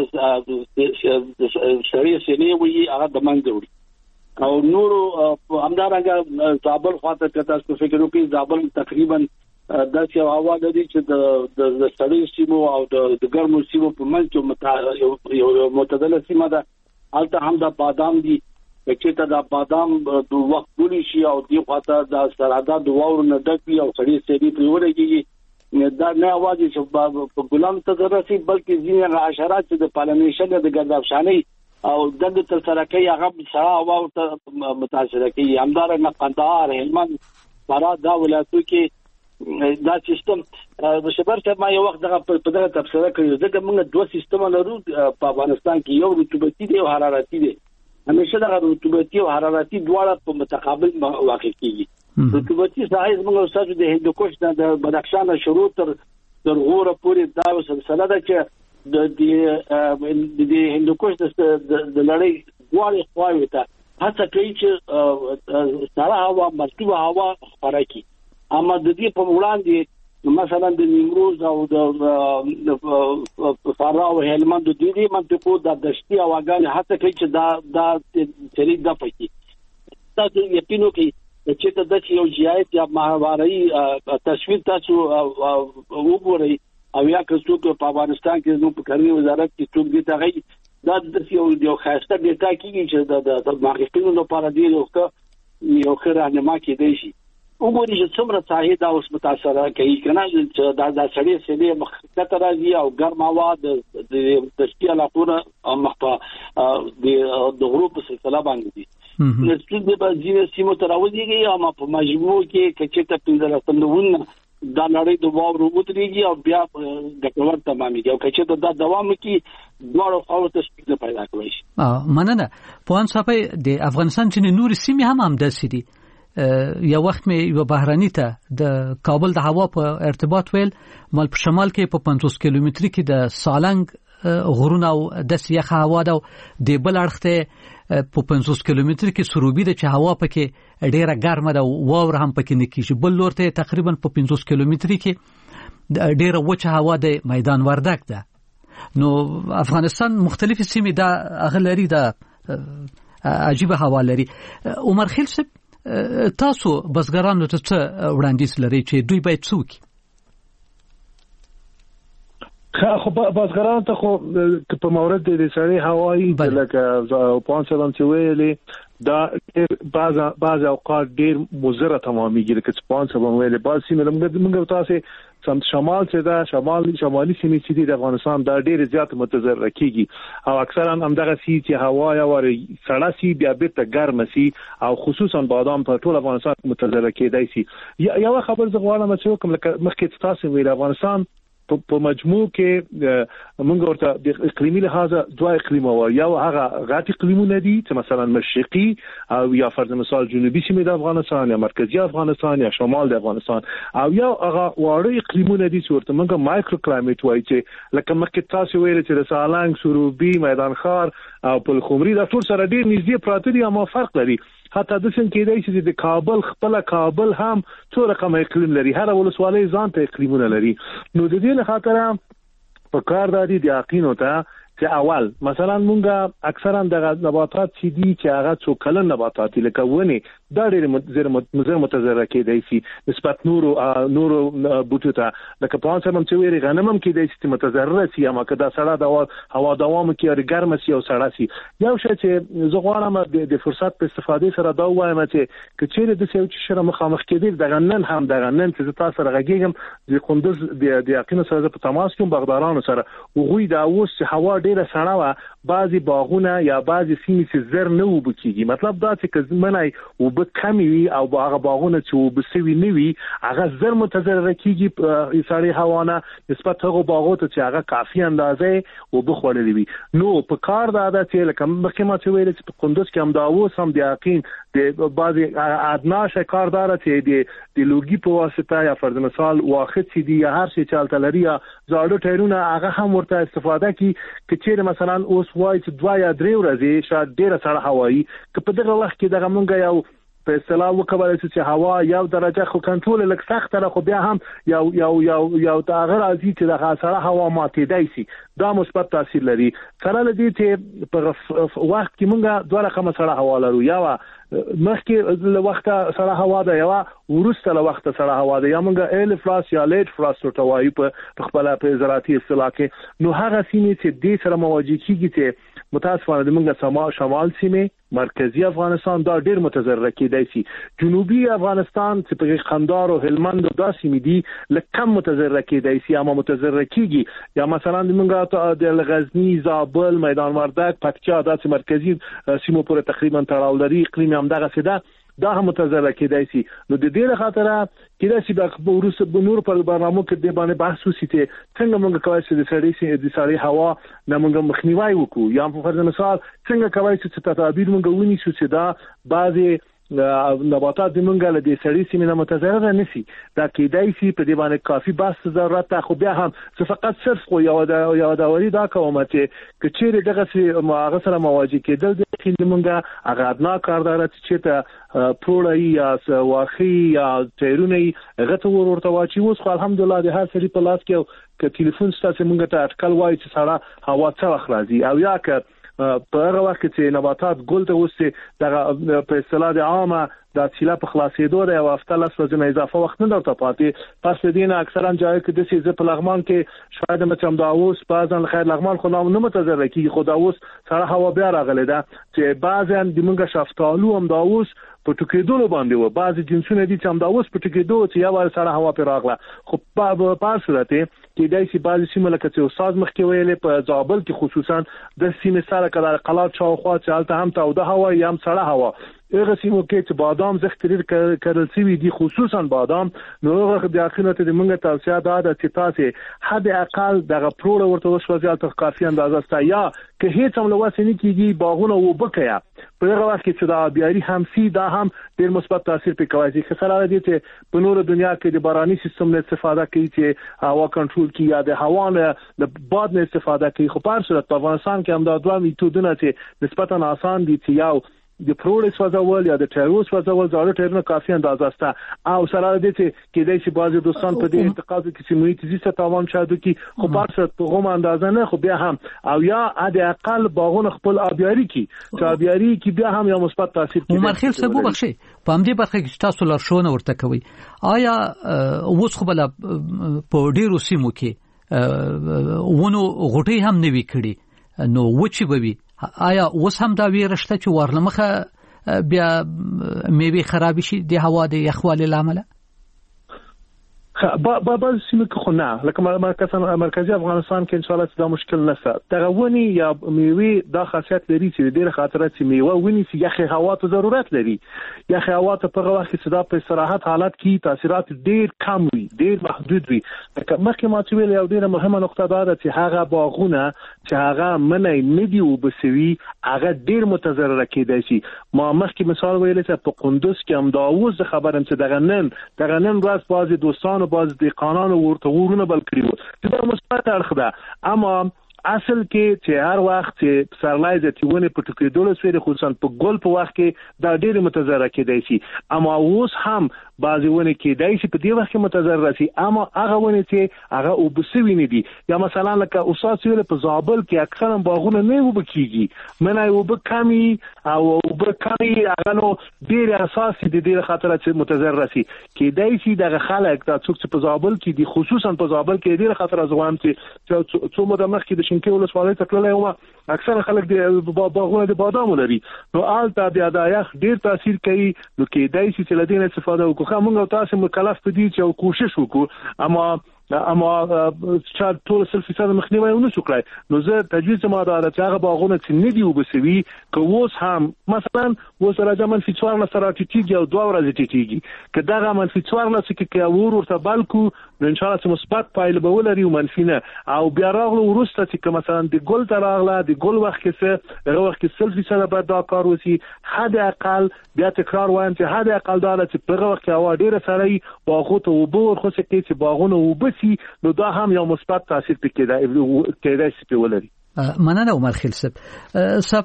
شریعه سنې وي هغه د منځ وړي او نور همدارنګه زابل خاطر کته څه فکر وکړي زابل تقریبا د چې هوا د دې چې د سړی سیمو او د ګرمو سیمو په منځ کې یو معتدله سیمه ده. البته هم د بادام دي چې ته د بادام د وخت ګوري شي او دی خاطر د سرادا د واورو نه ډکوي او سړی سړي پریوړيږي دا نه اواز چې په ګلام ته درسي بلکې ځینې حشرات چې د پالنیشن د ګردابشاني او دند تر سره کوي هغه سړه هوا ته متاثر کوي. همدارنګه قندهار هلمند فراه دا ولایتو کې دا سیستم بشبر ته ما یو وخت دغه په دغه تفسیر کړی ځکه موږ دوه سیستم لرو په افغانستان کې یو رطوبتي دی او حرارتي دی. همیشه دغه رطوبتي او حرارتي دواړه په متقابل واقع کیږي. رطوبتي ساحه موږ اوسه د هندوکش د بدخشان شروع تر غوره پورې دا سلسله ده چې د هندوکش د لړۍ غواړي خواوي ته هڅه کوي چې سړه هوا مرطوبه هوا خپره کړي. اما د دې په وړاندې مثلا د نیمروز او د فراه او هلمند د دې منطقو د دشتي هواګانې هڅه کوي چې دا شریک د پکې تاسو یقینو کې چې ته د یو جهایت یا ماهواري تصویر تاسو وګورئ او یا که څوک په افغانستان کې نو په کرنې وزارت کې څوک دي تاغي دا د یو خاصه ډیټا کېږي چې د محققینو لپاره دی یو ښه راهنما کېدی شي وګورئ چې څومره ساحې دا اوس متاثره کوي کنه چې دا سړی سړي مخکته راځي او ګرم هوا د تشکیل علاقونه مخ په د غروب په سلسله باندې دي نو څه د بازي سیمو تراوځي او په مجموع کې کچته 15 دا نړۍ د واورو وتريږي او بیا د کور تمامي او کچته دا دوام کې دوه خواو تشکیل پیدا کوي مننه په ان صاحب د افغانستان چې نور سیمې هم داسې دي یو وخت مې یو بهراني ته د کابل د هوا په ارتباط ویل مال په شمال کې په 50 کیلومتر کې د سالنګ غرونه او د سیخ هوا ده د بل اړخته په 50 کیلومتر کې سروبي د چې هوا پکې ډیره ګرمه ده واور هم پکې نه کیږي بل لورته تقریبا په 50 کیلومتر کې ډیره وچه هوا د میدان وردک ده نو افغانستان مختلف سیمې دا اغلری ده عجیب هوا لري عمر خیل صاحب تاسو بزګرانو ته څه وړاندیز لرئ چې دوی باید څه وکړي خو بازګرانو ته خو په مورد د سړی هوایی لکه پانسلان چې ویلي دا بعض اوقات ډیر مضره تمامېږي لکه سپانسر ویلي بعض سیمه موږ تاسو سمت شمال چې دا شمالي سیمې چې د افغانستان دا ډیر زیات متضرر کیږي او اکثرا هم دغه سي چې هوا یا ور سړه سي بیا بیرته ګرم سي او خصوصا بادام په ټول افغانستان متضرر کېدای سي یو خبر زه غواړم چې کوم لکه مخکې تاسو ویل افغانستان په مجموع کې موږ ورته د اقلیمي لحاظه دوه اقلیم او یو هغه غټ اقلیمونه دي چې مثلا مشرقي او یا فرض مثال جنوبي سیمه د افغانستان یا مرکزی افغانستان یا شمال د افغانستان او یو هغه واړه اقلیمونه دي چې ورته موږ مایکرو کلایمټ وایي چې لکه مخکې تاسو ویل چې د سالنګ سروبي میدان خار او پلخمري دا ټول سره ډیر نږدې پراته دي اما فرق لري حتی د څنګه کېدای چې د کابل خپل کابل هم څو رقم اقلیم لري هر ولسوالۍ ځان ته اقلیمونه لري نو د دې لپاره په کار دادي د یقین ته چې اول مثلا مونږه اکثرا د نباتات چې دي چې هغه څو کلن نباتات لکه ونی دا ډېر متضرر کېدای شي نسبت نورو بوټو ته لکه په څه هم چې ویری غنمم کېدای شي متضرر شي اما که دا سړه د هوا دوام کې ګرم شي او سړه شي یو شی چې زه غواړم د فرصت په استفادې سره دا وایم چې کچېره د څه چې شره مخامخ کېدل د غنن چې تاسو سره غږیږم د قندوز د یقین سره په تماس کې بغدارانو سره وغوي دا اوس هوا ډیره سړه وا بعضي باغونه یا بعضي سیمې چې زر نه وبکیږي مطلب دا چې منای وب کمی وي او هغه باغونه چې وبسوي نه وي هغه زر متضرر کیږي ایساري هوانه نسبت هغه باغو ته چې هغه کافي اندازې وبخوړلې وي نو په کار دا چې لکه مخکې ما چې ویل چې په قندوز کې هم دا اوس هم د یقین د بعضي ادنا شکاردار چې د لوګي په واسطه یا فرض مثال واخد سي دي یا هر شي چالت لري یا زاړه ټایرونه هغه هم ورته استفاده کی چې مثلا اوس وای چې 2 یا 3 ورځې شاید ډیره سړه هوایی که په دغه وخت کې دغه مونږ یو په اصطلاح وکولای چې هوا یو درجه خو کنټرول لک سخت را خو بیا هم یو تغیر راځي چې د سړه هوا ماتېدای شي دا مثبت تاثیر لري سره لدی چې په وخت کې مونږ دوه رقم سړه هوا لرو یا مخکې له وخته سړه هوا ده یا ورسته له وخته سړه هوا ده یا مونږ ال فلاس یا لیټ فلاس ورته په خپل په زراعتي اصطلاح کې نو هغه سیمې چې د سره مواجه کیږي چې متاسفانه د مونږ شمال سیمه مرکزی افغانستان دا ډیر متضرر کېدای شي جنوبي افغانستان چې په قندهار او هلمند دا سیمې دي لکم متضرر کېدای شي اما متضرر کیږي یا مثلا د مونږ د غزنی زابل میدان وردک پکتیا دا چې مرکزی سیمو پر تقریبا تړاو لري اقلیم هم دغه سده دا هم متضرر کېدای شي نو د دې خاطر کېدای شي په ورسره په نور پر برنامه کې د باندې بحث وشي چې څنګه موږ کولی شو د سړی هوا نه موږ مخنیوي وکړو یا په فرض مثال څنګه کولی شو چې تدابیر موږ ونیسو چې دا بعضي نباتات د مونږه له دې سړی سیمه متضرر نه شي دا کېدای شي په دې باندې کافي بحث ضرورت خو بیا هم څه فقط صرف خو یو دا وری دا کوم چې کچېره دغه هغه سره مواجه کېدل د مونږه هغه ادنا کاردار چې ته پروړی یا واخی یا تیرونی غته ورته واچي اوس خو الحمدلله د هر سړي په لاس کې ټلیفون ستاسو مونږ ته اټکل وایي چې سره هوا څه اخراجي او یا که په هغه وخت چې نباتات ګل ته وسته دغه په اصطلاح د عامه د سیلا په خلاصېدو د یو هفته لس ورځې اضافه وخت نه درته پاتې. پس د دې نه اکثرا ځای کې د سیزه په لغمان کې شاید مثلا د اوس بعضن خیر لغمان خو نه متضرر کیږي، خو د اوس سره هوا بیا راغله ده چې بعضن د موږ شفتالو هم د اوس په ټوکېدو باندې و، بعضی جنسونه دي چې هم دا اوس په ټوکېدو چې یو ور سره هوا پر راغله. خو په صورت کې دای شي بعضی سیمه لکه چې استاد مخکې ویلې په زابل کې خصوصا د سیمه سره کله قلات شاوخوا چې حالت هم تاوده هوا یا هم سړه هوا هغه سیمو کې چې بادام زختریر کړل سوي دي، خصوصا بادام، نو هغه د اخرت د موږ توصيه ده چې تاسو حد اقل دغه پروړ ورته وشوځي تر کافي اندازه ستا یا که هیڅ هم لواسنی کیږي باغونه وبکیا په هغه وخت کې چې دا بیاري هم سي دا هم ډیر مثبت تاثیر په کوي چې خساره دي چې په نور دنیا کې د باراني سیستم نه استفاده کوي چې هوا کنټرول کوي یا د هوا نه د باد نه استفاده کوي. خو په صورت په افغانستان کې هم دا دوه میتودونه چې نسبتا آسان دي چې یو د پروډکټ وځول یا د ټیروس وځول زړه ټیرنه کافي اندازه ستا او سره د دې کې د شي بعضي دوستان په دې انتقاد کې چې محیط زیست تاوان شاده کې خو پارسه په غو اندازه نه خو بیا هم او یا د اقل باغونه خپل ابياري کې چې ابياري کې بیا هم یو مثبت تاثیر کوي. عمر خیل سبو بخشي په همدې برخه کې تاسو لارښوونه ورته کوي. آیا اوس خو بل په ډیرو سیمو کې ونو غټي هم نوي کړي نو وچی بوي، آیا اوس هم دا ویرشته چې ورلمخه بیا میوه خراب شي د هوا د یخوالي لامل؟ با سیمه کې خو نه لکه مرکزی افغانستان کې ان شاء الله دا مشکل نشته. دغه ونی یا میوه دا خاصیت لري چې ډېر خاطرات چې میوه ونی چې یخ هوا ته ضرورت لري. یخ هوا ته په وخت کې صدا په استراحت حالت کې تاثیرات ډېر کم وي، ډېر محدود وي. مخکې ما چې ویل یو ډېر مهمه نقطه ده چې هغه باغونه چې هغه منای ندي وبسوي هغه ډېر متضرر کېدای شي. ما مخکې مثال ویل چې په قندوز کې هم دا اوس خبرم چې دغه نن ورځ بعضي دوستان باز د قانون ورته ورونه بل کړیو چې دا مثبت اړخ ده، اما اصل کې چې هر وخت چې سرلای ځتیونه په ټکو دولس ویل خصوصا په ګول په وخت کې دا ډېر متضرر کېدای شي، اما اوس هم بعضیونه کې دای شي په دې وخت کې متضرر شي، اما هغه ونه چې هغه وبسوي نه دي. یا مثلا لکه اوساس ویل په زابل کې اکثرا باغونه نه وبکیږي منای وبکامي او وبکامي هغه نو ډېر اساسي دي ډېر خطر چې متضرر شي. کې دای شي دغه خلک دا څوک چې په زابل کې دي خصوصا په زابل کې ډېر خطر ازغوام چې څو مده مخکې د شینکي ولسوالۍ ته تللی وم اکثر خلک د باغونه د بادامو لري، نو آلته بیا د یخ ډېر تاثیر کوي. نو کې دای شي چې لدین استفاده وکړو. موږ تاسو مکلف دي چې کوشش وکړو، اما چې ټول 100% مخنیوي ونه شو کړای. نو زه تجویز ما دا چې هغه باغونه چې نه دی وبسوي که اوس هم مثلا اوس راځه منفي 4 سره ټیټیږي او 2 ورځې ټیټیږي که دغه منفي 4 کې ورته بلکو نو ان شاء الله چې مثبت پایله به ولري او منفي نه. او بیا راغلو ورسته چې مثلا د ګل ته راغله د ګل وخت کې هغه وخت کې 100% به دا کار وسی. حد اقل بیا تکرار وایم چې حد اقل دا چې په هغه وخت کې هوا ډیره سړی باغو ته وبور خو چې باغونه وبسي نو دا هم یو مثبت تاثیر کېدای شي په ولري. مننه عمر خیل صاحب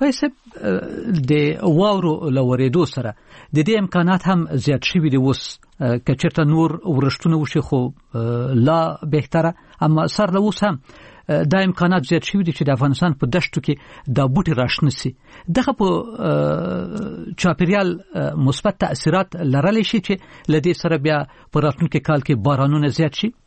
د واورو لوریدو سره د دې امکانات هم زیات شوي دي. اوس کچرته نور ورشتونه وشي خو لا بهتره، اما سر له اوس هم دا امکانات زیات شوي دي چې د افغانستان په دشتو کې دا بوټي راشنه سي. دغه په چاپیریال مثبت تاثیرات لرلی شي چې لدې سره بیا په راتلونکي کال کې بارانونه زیات شي.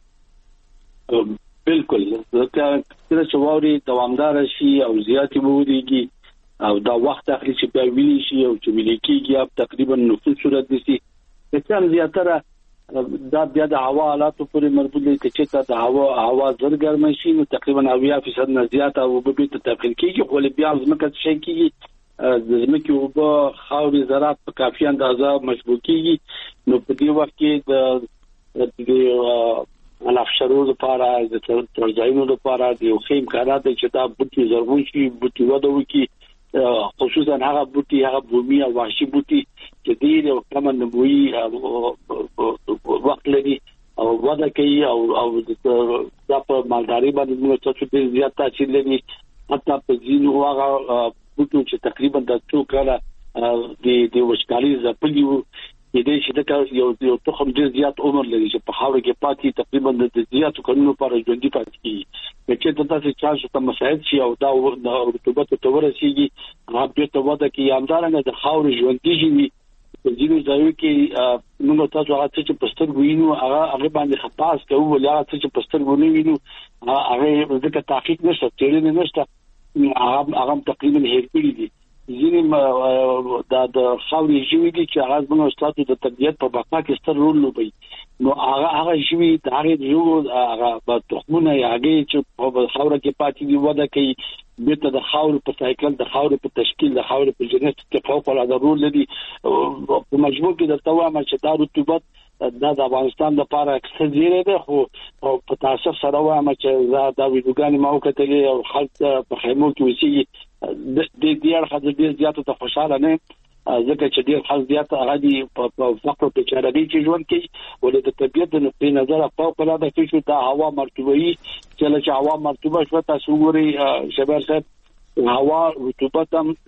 بالکل ځکه چې واوري دوامدار شي او زیاتې بودیږي او دا وخت اخلي چې بیا ویلي شي او چې ویلي کېږي اب تقریبا نفوس صورت دي چې څنګه زیاتره دا بیا د هوا حالاتو پورې مربوط دي چې د هوا زر ګرم شي نو تقریبا 90% نه زیات او به ته تبخیر کېږي خو بیا ځمکه شي کېږي د ځمکې او خاورې زراعت په کافي اندازه مشبوکېږي. نو په دې وخت کې د الافشارو لپاره د ترځایونو لپاره د یو خیم امکانات چې دا بوټي زرغون شي بوټي وده وکړي، خصوصا هغه بوټي هغه بومي او وحشي بوټي چې ډېر او کم نموي وخت لري او وده کوي او دا په مالداري باندې موږ څه ډېر زیات تاثیر لري. حتی په ځینو هغه بوټو چې تقریبا د څو کاله د وچکالي ځپلي د دې چې دا یو تخم ډیر زیات عمر لري چې په خاور کې پاتې تقریبا د زیاتو کلونو لپاره ژوندۍ پاتې کیږي. چې دا تاسو چانس ته مساعد شي او دا رطوبت ته ورسیږي هغه به ته وده کې همدارنګه د خاور ژوندۍ شي په ځینو ځایو کې موږ تاسو هغه چې پستر وینو هغه باندې خپاس کوو ولا هغه چې پستر ونه وینو هغه د تحقیق نشته تیرې نشته هغه تقریبا هیر کړی دي ځینې د خاورې ژوي دي چې هغه موږ ستاسو د طبيعت په بقا کې ستر رول لوبي نو هغه ژوي د هغه ژوو هغه په تخمونه هغه چې په خاوره کې پاتې دي وده کوي بیرته د خاورې په سایکل د خاورې په تشکیل د خاورې په جنت کې فوق العاده رول لري په مجموع کې د توامه چې دا رطوبت د افغانستان لپاره اکثر زیره ده خو په تاسف سره وایم چې دا ویډیوګان ما وکړلې او خلک په خیمو کې وسیږي د دې اړخ د زیاتو ته خوشاله نه ځکه چې ډیر خلک زیات هغه دي په فقر په چارهګي کې ژوند کوي ولې د طبيعت د نقطې نظر فوق العاده کې د هوا مرطوبه چې هوا مرطوبه شو تاسو ګوري شباب صاحب هوا رطوبت هم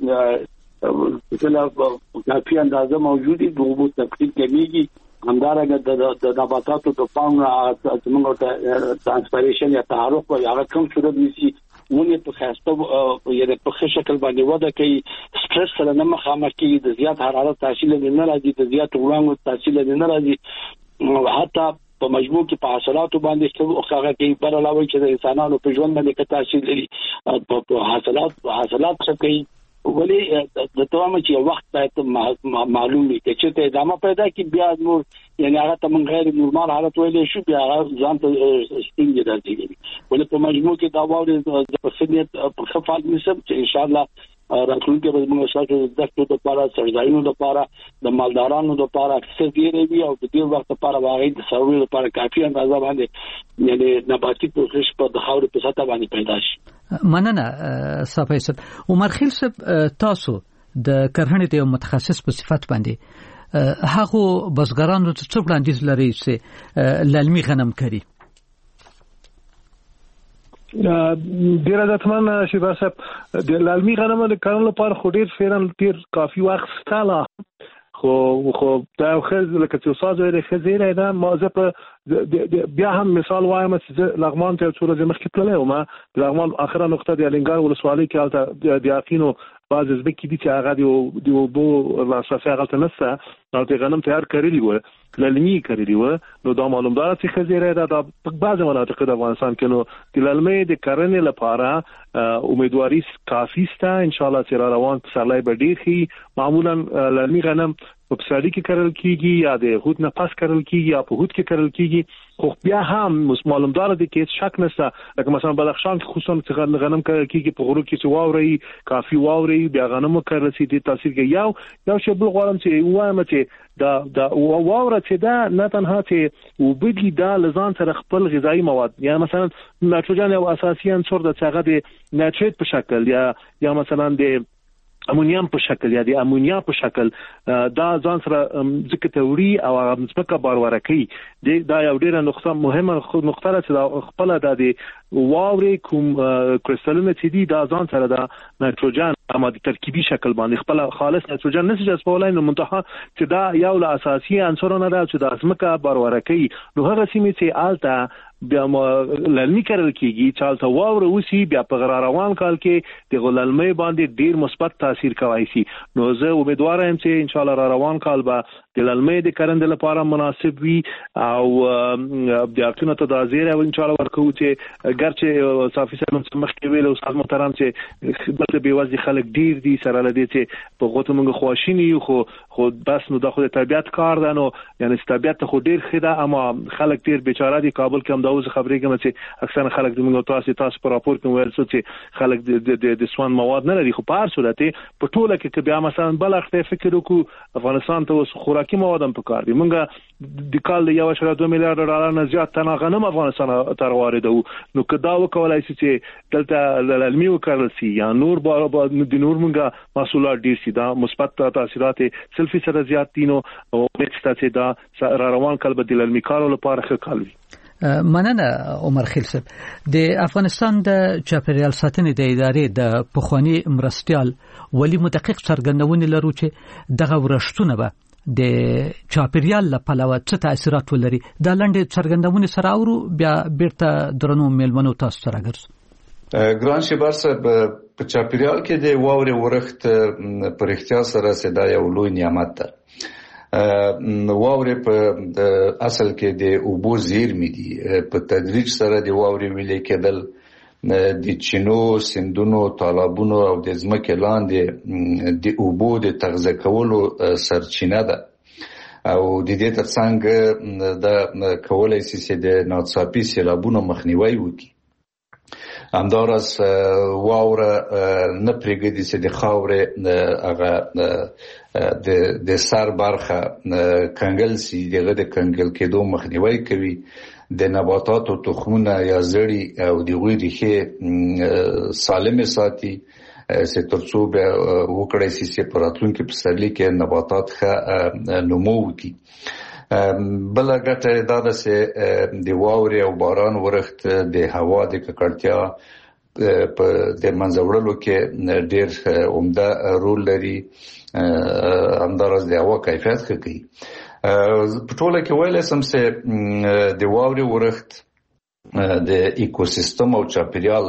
کافي اندازه موجودي د اوبو تقسیم کمیږي همدارنګه د نباتاتو د فاونا څنګه ته ترانسپیریشن یا تعارف او هغه کوم صورت نشي ونې په خاصه یا په ښه شکل باندې وده کوي سټرس سره نه مخامخ کیږي د زیات حرارت تحصیل نه راځي د زیات وړاندو تحصیل نه راځي حتی په مجموع کې په حاصلاتو باندې هغه کې پر علاوه چې د انسانانو په ژوند باندې تاثیر لري په حاصلات څخه کوي ولی د توامه چې وخت باید معلوم وي چې ته ادامه پیدا کی بیا نور یعنی هغه ته غیر نورمال حالت ویلې شو بیا ځان ته ستونزې راځي ولی په مجموع کې دا وایي د خدمت په خپل نسب چې ان شاء الله راتلونکي به موږ ساتو د دغه لپاره سرځایونو لپاره د مالدارانو لپاره اکثر ډیروي او د دې وخت لپاره واغې د سروي لپاره کافي اندازه باندې یعنی نباتي پروسس په د خاورې په سطح باندې پیدا شي. مننه صافی صاحب. عمر خیل صاحب تاسو د کرهڼې د متخصص په صفت باندې هغه بزګرانو ته څه وړاندیز لري چې للمي غنم کوي؟ ډیر عزتمن شیبا صاحب د لالمي غنم د کارونو لپاره خو ډیر فعلا ډیر کافي وخت ستاله خو دا خو لکه چې ساده لري خزیره ده ما زه په بیا هم مثال وایم چې لغمان ته څو ورځې مخکې تللی وم د لغمان اخره نقطه د الینګار ولسوالۍ کې حالت د یقینو بعض ځکه کې دي چې هغه دی وبو لاسافه غلطه نسته نو ته غنم تیار کړی و للمي کړی و نو دا معلومات چې خزیره ده د بعض مناطق د افغانستان کې نو د للمي د کرنې لپاره امیدواري کافي سته ان شاء الله چې روان پسرلی به ډیر خي معمولا للمي غنم په پسرلی کې کرل کیږي یا د هوت نه پاس کرل کیږي یا په هوت کې کرل کیږي خو بیا هم معلومات دي کې شک نشته لکه مثلا بدخشان کې خصوصا غنم کرل کیږي په غرو کې چې واوري کافي واوري بیا غنم کرل سي دي تاثیر کوي یو شی بل غواړم چې وایم چې دا واوره چې دا نه تنها چې وبدي دا لزان سره خپل غذایی مواد یا مثلا نایتروجن یو اساسي عنصر د څنګه د نایتریت په شکل یا مثلا د امونیم په شکل یا د امونیا په شکل دا ځان سره ځکه توري او ځمکه بارور کوي دا یو ډیره مهمه نقطه ده چې خپل د واورې کوم کریستالونه چې دي دا ځان سره د نایتروجن اما د ترکیبي شکل باندې خپل خالص نایتروجن نشي جذبولای نو منتها چې دا یو له اساسي عنصرونه ده چې د ځمکه بارور کوي نو هغه سیمه چې آلته بیا للمي کرل کیږي چالت واوره وسی بیا په روان کال کې د غللمي باندې ډیر مثبت تاثیر کوي سي نو زه امیدوار یم چې ان شاء الله روان کال به د للمي د کرند لپاره مناسب وي او د اقتصاد ته د ازیر او ان شاء الله ورکو چې ګرچه صافي سره مخکې ویل استاد محترم چې بلته بیوازي خلک ډیر دي سره لدی چې په غوته موږ خواشینی خو بس نو د خو د طبيعت کار ده نو یعنی طبيعت خو ډیر خدا اما خلک ډیر بیچاره دي کابل کې هم دا اوس خبرې کوم چې اکثر خلک د موږ تاسو په راپور کې ویل چې خلک د سوان مواد نه لري خو په هر صورت په ټوله کې بیا مثلا بل اخته فکر وکړو افغانستان ته اوس خوراکي مواد هم پکار دي موږ د کال 1.2 میلیارډ ډالر نه زیات تنه غنم افغانستان ته واردو نو کدا وکولای شي چې دلته للمي وکړل شي یا نور د نور موږ محصولات ډیر شي دا مثبت تاثیرات سلفي سره زیات دي نو او چې دا روان کال بدیل للمي کارو لپاره ښه کال وي. مننه عمر خیل صاحب. د افغانستان د چاپیریال ساتنې د ادارې د پخوانی مرستیال ولی مدقق څرګندونه لرو چې دغه ورشتونه به د چاپیریال لپاره څه تاثیرات ولري دا لنډه څرګندونه سره اورو بیا بیرته درنو میلمنو تاسو سره ګرځو. ګران شبار صاحب په چاپیریال کې د واورې ورښت پر اختیار سره صدا یو لوی نعمت ده واورې په اصل کې د اوبو زیرمې دي. په تدریج سره د واورې ویلې کېدل د چینو، سیندونو، تالابونو او د ځمکې لاندې د اوبو د تغذیه کولو سرچینه ده او د دې ترڅنګ د کولای شي چې د ناڅاپي سیلابونو مخنیوي وکړي. همداراز واوره نه پرېږدي چې د خاورې هغه د سر برخه کنګل شي، دغه د کنګل کېدو مخنیوي کوي. د نباتاتو تخمونه یا زړي او د غوړي ریښې سالمه ساتي چې ترڅو به وکړي چې په راتلونکي پسرلي کې نباتات ښه نمو وکړي. بل ګټه دا ده چې د واورې او باران ورښت د هوا د ککړتیا په د منځوړلو کې ډېر عمده رول لري. همداراز د هوا کیفیت ښه کوي. په ټوله کې ویلی سم چې د واورې ورښت د ایکوسیستم او چاپیریال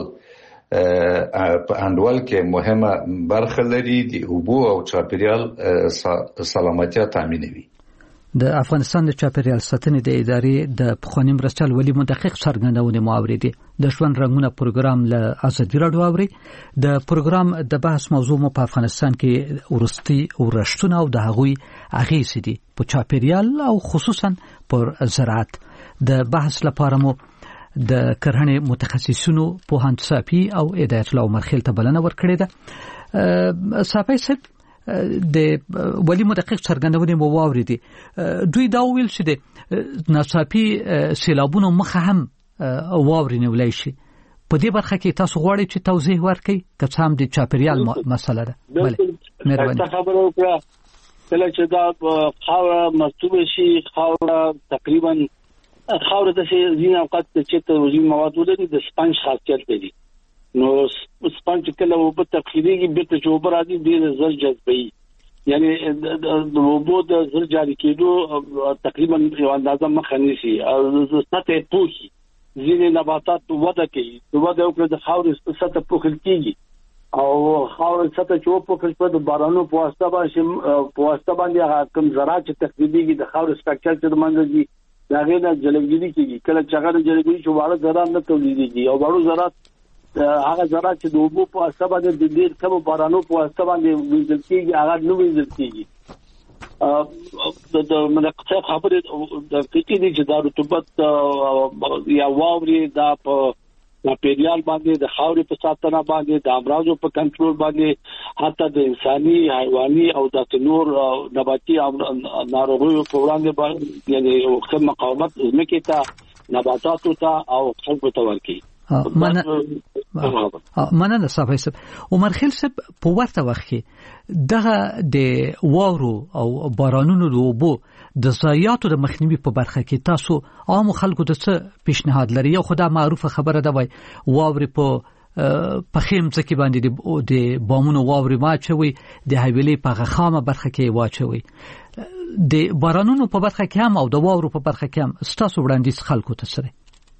په انډول کې مهمه برخه لري. د اوبو او چاپیریال سلامتیا تامینوي. د افغانستان د چاپیریال ساتنې د ادارې د پخواني مرستیال ولی مدقق څرګندونې مو اوریدې. د ژوند رنګونه پروګرام له ازادي راډیو اوري. د پروګرام د بحث موضوع مو په افغانستان کې ورستي ورښتونه او د هغوی اغېزې دي په چاپیریال او خصوصا پر زراعت. د بحث لپاره مو د کرهڼې متخصصینو پوهاند صافي او هدایت الله مرخیل ته بلنه ورکړې ده. صافي صاحب د ولی مدقق څرګندونې مو واوریدې. دوی دا ویل چې د ناڅاپي سیلابونو مخه هم واورې نیولای شي. په دې برخه کې تاسو غواړئ چې توضیح ورکړئ که څه هم د چاپیریال مسله ده؟ بله مهرباني. خبره وکړه کله چې دا خاوره مرطوبه شي، خاوره تقریبا خاوره د ځینې اوقات چې توزیع مواد ولري د سپنج خاصیت لري. نو سپنج کله وبو تخریږي بیرته جوړ راځي ډیر زر جذبي، یعنی د وبو د زر جاری کېدو تقریبا یو اندازه مخه نشي او سطح پوخي ځینې نباتات وده کوي. وده وکړه د خاورې سطح پوخل کېږي او خاورې سطح چې پوخل په بارانو په واسطه باندې هغه کوم زراعت چې تخریبيږي د خاورې سټرکچر چې د منځي دا غیر جلبګيري کېږي. کله چې هغه جلبګيري چې واړه زراعت نه تولیدېږي او واړو زراعت هغه زراعت چې د اوبو په واسطه باندې د ډېر کم بارانو په واسطه باندې وینځل کېږي هغه نه وینځل کېږي. د منقطع خبره د فکر دي چې دا رطوبت یا واوري دا په چاپیریال باندې د خاورې په ساتنه باندې د امراضو په کنټرول باندې حتی د انساني، حیواني او د نور نباتي ناروغیو په وړاندې باندې یعنی یو ښه مقاومت ځمکې ته، نباتاتو ته او خلکو ته ورکوي. مننه صافي صاحب. عمر خیل صاحب په ورته وخت کې دغه د واورو او بارانونو د اوبو د ضایعاتو د مخنیوي په برخه کې تاسو عام خلکو ته څه پیشنهاد لري؟ یو خدای معروفه خبره ده وای واوري په خیم ځکه باندې د بامونو واوري واچوي، د حویلې په خامه برخه کې واچوي. د بارانونو په برخه کې هم او د واورو په برخه کې هم تاسو وړاندیز خلکو ته سره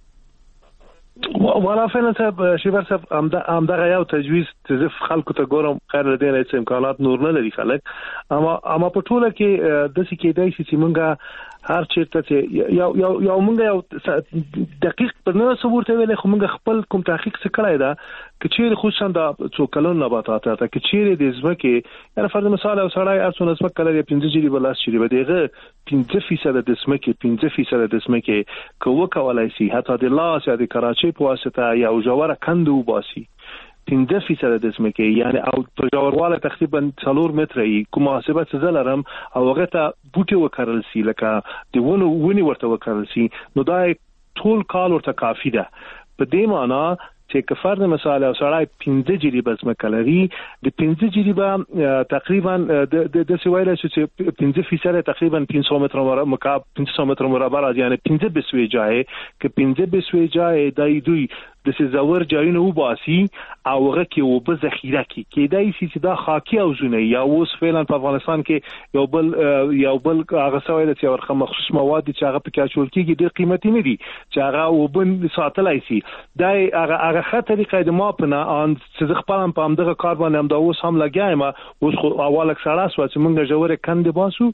والا فعلا صاحب شیبر صاحب همدغه یو تجویز تزف خلکو ته ګورم خیر لري هیڅ امکانات نور نه لري خلک. اما په ټوله کې د څه کېدای شي چې مونږه هر چیرته چې یو مونږه یو دقیق په نه صورت ویل خو مونږ خپل کوم تحقیق څه کړای دا چې خصوصا د څوکلون نباتات ته چې د ځمکې یعنی فرض مثال او سړی ارڅون ځمکه کړي 15 جری بلاس چری بدیغه 15% د ځمکې 15% د ځمکې کوو کولای شي حتی د لاس یا د کراچۍ په واسطه یو جوړه کندو باسي 15% د ځمکې یعنی او په جوړواله تقریبا 4 متره کوم محاسبه زلرم او هغه ته بوټي وکړل سي لکه د ونی ورته وکړل سي نو دا ټول کال ورته کافي ده. په دې معنی چې کفر مثال او سړی 15 جری بزمکه لري د 15 جری به تقریبا د سویل چې 15% تقریبا 500 متر مکعب 500 متر مربع یعنی 15 بسوي جای ک 15 بسوي جای دای دوی د زور جایونه وباسي او هغه کې وب ذخیره کې دای چې دا خاکي او زونه یا اوس فعلا په افغانستان کې یو بل هغه سویل چې ورخه مخصوص مواد چې هغه په کې چول کېږي ډېر قیمتي نه دي چې هغه وبن ساتلای شي دای هغه طریقه د ما په نه ان چې خپل په همدغه کار باندې هم دا اوس هم لګایم اوس خو اول اکثره سو چې موږ جوړه کندې باسو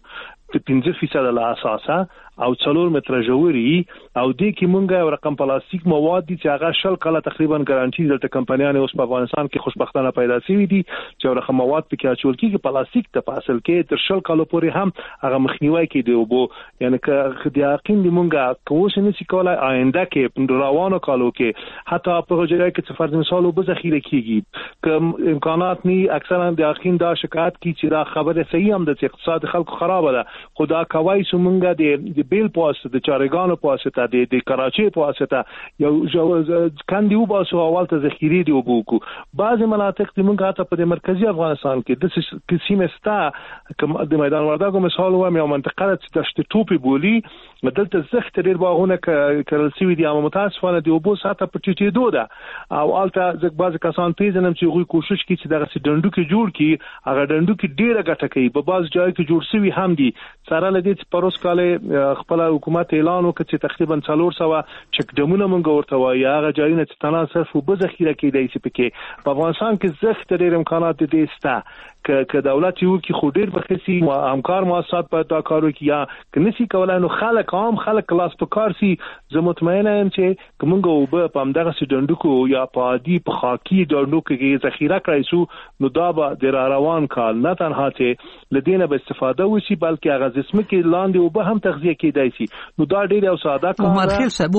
15% له اساسه او 4 متره ژوري او د کې مونږه یو رقم پلاستیک مواد دي چې هغه شل کله تقریبا ګارانټي دلته کمپنیانه اوس په افغانستان کې خوشبختانه پیدا شوي دي چې یو رقم مواد پکې اچول کېږي پلاستیک ته په اصل کې تر شل کال پورې هم هغه مخنیوي کوي او یعنی که د یقین دی مونږه کوښښ نشي کولای آینده کې روانو کالو کې حتی په ځای کې څه فرض مثال وب ذخیره کیږي کوم امکانات ني اکثرا د یقین دا شکایت کی چې دا خبره صحیح هم د اقتصاد خلکو خراب ده خدا کوي سمونګه د بیل پوسټ د چارګانو پوسټ د کراچي پوسټ یو کاندي وباسو اول ته ذخیره دی وبوکو بعض مناطق د مونږه ته په مرکزی افغانستان کې د قسمه ستا د میدان وردګو مثال و یو منطقه چې د ټوپي بولی دلته زخت ډیر باغونه کړل سوي دي اما متاسفانه دی وبو ساته په ټیټې دوده او الته ځکه بعض کسان پیژنم چې غوي کوشش کوي چې دغه ډندو کې جوړ کی هغه ډندو کې ډیره ګټه کوي په بعض ځای کې جوړ سوي هم دي سره لدی چې پروس کاله خپل حکومت اعلان وکړ چې تقریبا 400 چک ډمونه مونږ ورته وایي هغه ځایونه چې تنها صرف وب ذخیره کیدای شي پکې په افغانستان کې زخت ډیر امکانات دي ستا که دولت یو کې خو ډیر بخسي همکار مؤسسات په تا کارو کې یا کنيسي کولای نو خلک عام خلک کلاس په کار سي زه مطمئنه یم چې کومګه وب په همدغه سډندو کو یا په عادي په خاکي ډندو کې ذخیره کړی سو نو دا به د روان کال نه تنها چې لدینه به استفاده وشي بلکې هغه جسم کې لاندې وب هم تغذیه کیدای شي نو دا ډیر او ساده کار عمر خیل صاحب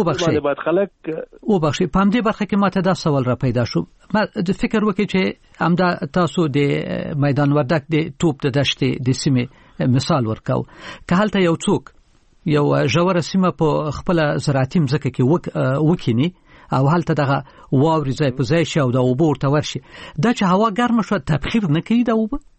وبخښي په همدې برخه کې ماته دا سوال را پیدا شو ما د فکر وکړ چې همدا تاسو د میدان وردګ د توپ د دشتې د سیمه مثال ورکاو که هلته یو څوک یو ژوره سیمه په خپل زراعتي مځکه کې وکینی او هلته دغه واوري ځای په ځای شي او د اوبو ورته ورشي دا چې هوا ګرمه شو تبخیر نه کوي دا اوبه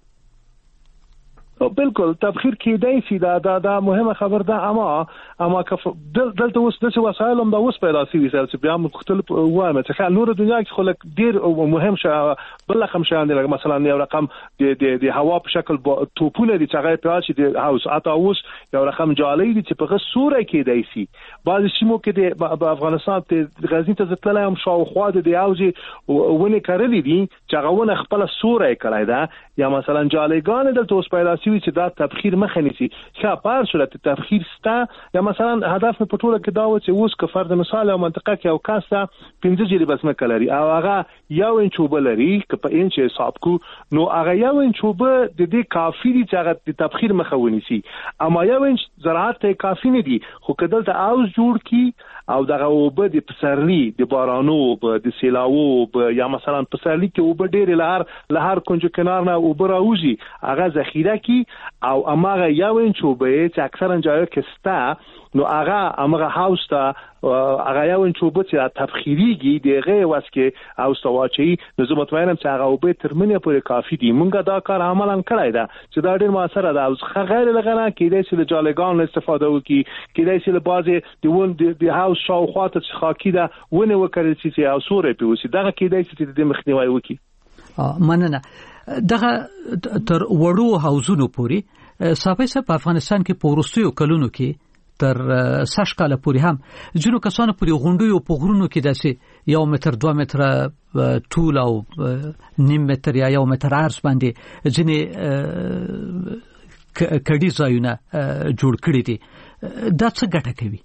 بالکل تبخیر کیدای شي دا مهمه خبر ده اما دلته اوس د وسایل هم د اوس پیدا شي چې بیا مختلف وایم چې نور دنیا کې خلک ډیر مهم شي بل رقم شاند مثلا یو رقم د هوا په شکل توپونه دي چې هغه په شي د هاوس اته اوس یو رقم جالي دي چې په سوره کیدای شي بعض شیمو کې د افغانستان د غزنی ته ځتلای هم شاوخوا د یاوزي ونه کړلې دي چې هغه ونه خپل سوره کړای ده یا مثلا جاليګان دلته اوس پیدا چې دا تبخیر مخه نیسي چې په هر صورت تبخیر ستا یا مثلا هدف په ټوله کې دا و چې اوس که فرض مثال او منطقه کې او کاسه 15 جری بس مکه لري او هغه یو انچ وب لري که په انچ حساب کو نو هغه یو انچ وب د دې کافی دي چې هغه د تبخیر مخه ونیسي اما یو انچ زراعت ته کافی نه دي خو کدلته اوس جوړ کی او دغه وب د پسرلی د بارانو د سیلاو یا مثلا پسرلی کې وب ډیر لهر کنج کنار نه وب راوځي هغه ذخیره کی او امغه یو انچ وب چې اکثرا ځایو کې ستا نو هغه هاوس ته هغه یو انچ وب چې تبخیریږي دغه واسکه او سواچي نو زه مطمئنم چې هغه وب ترمنه پورې کافی دي مونږه دا کار عملاً کړای دا چې دا ډیر موثر ده او غیر لغنه کېدای شي د جالګان استفاده وکړي کېدای شي له بازي د هاوس شاوخواته خاکی ده ونه وکړي چې او سورې پیوسی دغه کېدای شي د مخنیوي وکړي مننه دغه تر وړو هاوزونو پوری صاحب په افغانستان کې پورستیو کلونو کې تر سش کاله پوری هم ځینو کسانو پوری غونډیو په غرونو کې داسې 1 متر 2 متر طول او نیم متر یا 1 متر عرض باندې ځینې کډي ځایونه جوړ کړی دي دا څه ګټه کوي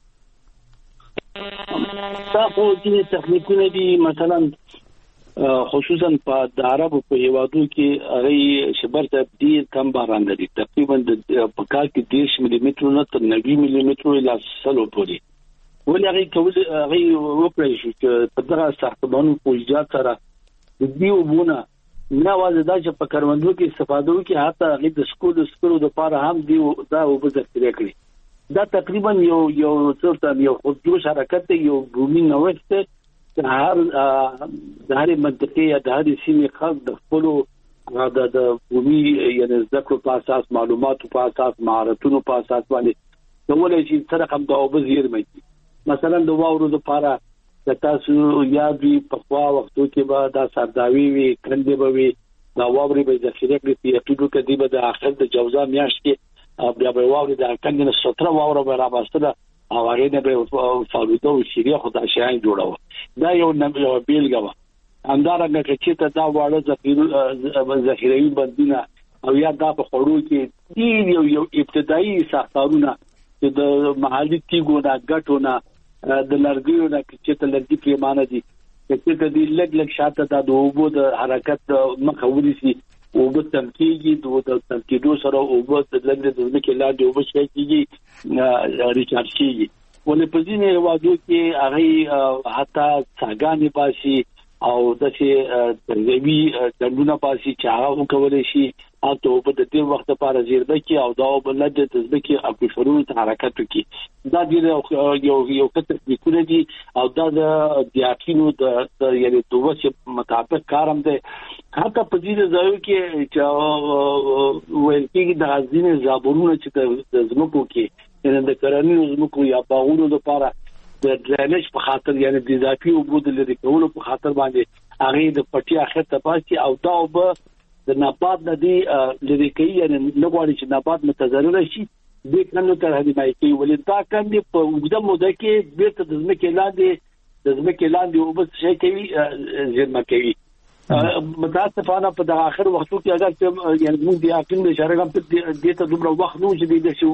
تاسو دې تخنیکونه دي مثلا خصوصا په عربو په هیوادو کې هغه شبر ته ډیر کم باران لري تقریبا په کال کې 10 ملي متر نه تر 90 ملي متر لا سلو پوري ولې هغه وکړي چې په دغه ساختمانو په ایجاد سره د دیوبونه نه وازه دا چې په کاروندو کې استفاده وکړي حتی هغه د سکولو د لپاره هم دی دا وبذکر کړی دا تقریبا یو څه یو خودجوش حرکت یو بومي نوښت د هر منطقې یا د هر سیمې خلک د خپلو د بومي یعنی ذکر په اساس معلوماتو په اساس مهارتونو په اساس باندې کولای شي سره کوم د اوبه زیرمې مثلا د واورو لپاره د تاسو یادوي په خوا وختو کې به دا سرداوي وي کندې به وي دا واوري به ذخیره کړي په یټو کې دی به د اخر د جوزا میاشت کې بیا به واوري د کندې نه 17 واوره به راوستله او هغه نه به فالوده او شیریه خدای شاین جوړاوه دا یو بیلګه و همدارنګه چې ته دا واړه ذخیروي بندونه او یا دا په خړو کې یو ابتدایي ساختارونه د محلي تیګو نه ګټونه د لرګیو نه چې ته لرګي پیمانه دي چې ته د لګ شاته د اوبو د حرکت مخاوري سي او په تمکیږي د تمکیدو سره او په د لګ د ځمکې لاندې او په شي کېږي ریچارج کېږي ولې په ځینې وادو کې هغه حتی څنګه باسي او د چې ترغیبي دندونه باسي چې هغه وکولای شي او ته په دې وخت لپاره زیربه کې او دا بل د ځمکې اپلیکیشنونو ته حرکت وکړي دا د یو کتر لیکونه دي او دا د یاقینو د یعنی دوه مطابق کارم ده حتی په دې ځایو کې چې ویل کېږي د غزنین زابورونه چې د زمکو کې یعنی د کرنیزو زمکو یا باغونو لپاره د ډرینیج په خاطر یعنی د اضافي اوبو د لري کولو په خاطر باندې هغه د پټي اخر ته پاتې او دا وب د نبات د دې لري کوي یعنی نغواړي چې نبات متضرر شي د کنو تر هدي مای کوي ولې دا کاندي په وګړه موده کې بیرته د ځمکې لاندې وب شي کوي زیرمه کوي متاسفانه په د اخر وختو کې اگر یعنی موږ د اقلیم اشاره کوم د ته دومره وخت نو چې د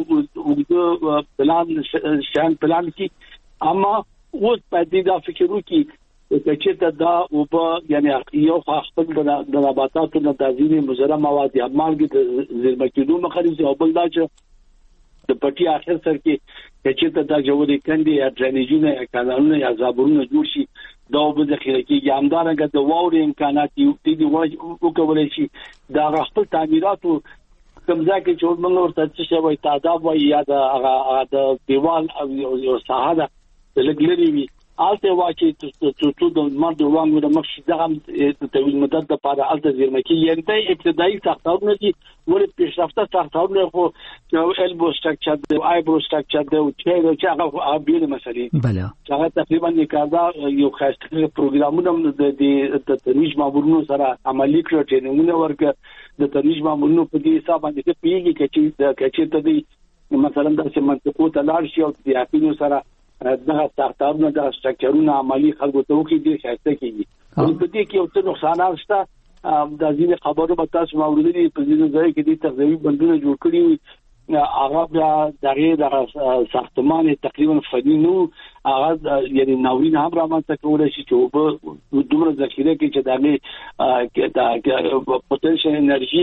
شو پلان شان پلان کې اما اوس په دې دا فکر وکړي چې دا او په یعنی یو خپل د نباتاتو نه د ځینې مضر مواد یا مالګې د زیرمه کېدو مخالفت او بل دا چې د پټي اخر سر کې چې دا جوړې کندي یا ډرینیجونه یا کانالونه یا زابورونه جوړ شي دا به ذخیره کېږي همدارنګه د واورې امکانات یو دي وکولای شي دا خپل تعمیراتو کومځه کې چې موږ ورته څه وایي تعداد وایي یا د دیوال او یو ساحه ده لګلري وي الته واچي ته د مرد وانګو د مخ دغه د طویل مدت لپاره الته زیرمه کې یعنی ته ابتدایي ساختارونه دي ولې پیشرفته ساختارونه خو چې البو سټراکچر دی آیبرو سټراکچر دی چې هغه بیل مسلې بله هغه تقریبا نکادا یو خاصه پروګرامونه د ترویج مامورونو سره عملی کړ ټریننګونه ورکړه د ترویج مامورونو په دې حساب باندې پیږي چې ته دی مثلا د سیمنټو ته لاړ شي او د یاقینو سره دغه ساختارونه د سټراکچرونو عملی خلکو ته وکړي دي خاصه کېږي په دې کې یو څه نقصانات شته د ځینې خبرو په تاسو ماوريدي په دې ځای کې د تغذیوي بندونه جوړ کړي هغه د ساختمان تقریبا فني نو هغه یعنی ناوین هم رامنځته کولای شي چې په دومره ذخیره کې چې د پوتنشل انرژي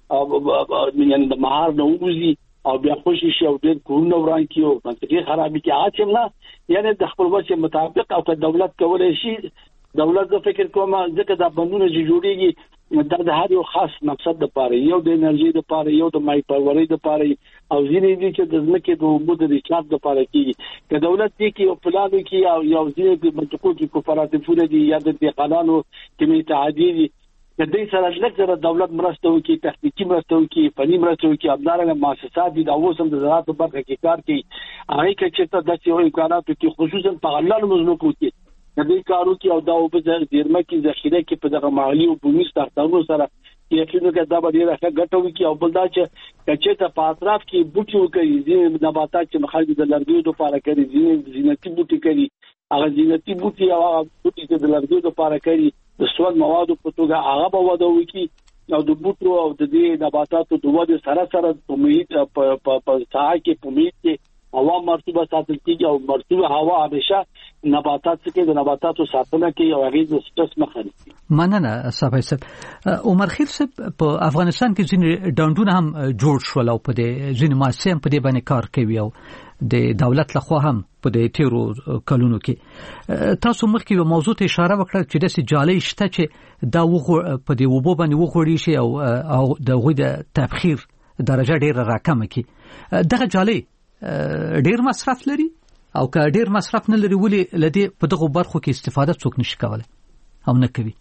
او یعنی د مهار نووزي او بیا خوشي شي او ډېر کورونه وران کیو منطقي خرابې کې اچم نه یعنی د خپل وجه مطابق او که دولت کولای شي دولت زه فکر کوم ځکه دا بندونه چې جوړيږي د هر یو خاص مقصد لپاره یو د انرژي لپاره یو د مای پروري لپاره او ځینې دي چې د ځمکې د اوبو د ریچارج لپاره کیږي که دولت دې کې یو پلان وکړي او یو ځینې منطقو کې کوپراتیفونه دي یا د دهقانانو کې اتحادیې دي د دې سره لږ دولت مرسته وکړي تخنیکی مرسته وکړي فني مرسته وکړي همدارنګه مؤسسات دي دا اوس هم د زراعت په برخه کې کار کوي هغه کې چې ته د یو امکانات کې خصوصا په غلان مزنوکو کې د دې کارو کې او دا په زیرمه کې ذخیره کې په دغه مالی او بومي ساختمانونو سره یقیني کې دا به ډیره ګټه وکړي او بل دا چې ته په اطراف کې بوټي وکړي ځینې نباتات چې مخالف د لرګیو لپاره کوي ځینې زینتي بوټي کوي هغه زینتي بوټي او بوټي چې د لرګیو لپاره کوي د سواد موادو په توګه هغه به وده وکړي او د بوټو او د دې نباتاتو د ودې سره په محیط په ساحه کې په محیط کې هوا مرطوبه ساتل کیږي او مرطوبه هوا همیشه نباتات څخه د نباتاتو ساتنه کوي او هغه د سټرس مخه نیسي. مننه صاحب صاحب عمر خیر صاحب په افغانستان کې ځینې ډاونډونه هم جوړ شول او په دې ځینې مؤسسې په دې باندې کار کوي او د دولت لخوا هم په دې تیرو کلونو کې تاسو مخکې یو موضوع ته اشاره وکړه چې د سجالې شته چې دا په دې وبو باندې وخوړی شي او د غوډه تبخیر درجه ډیره راکمه کی دغه جالې ډیر مصرف لري او که ډیر مصرف نه لري ولې لدی په دغه برخو کې استفاده څوک نشي کولای او نه کوي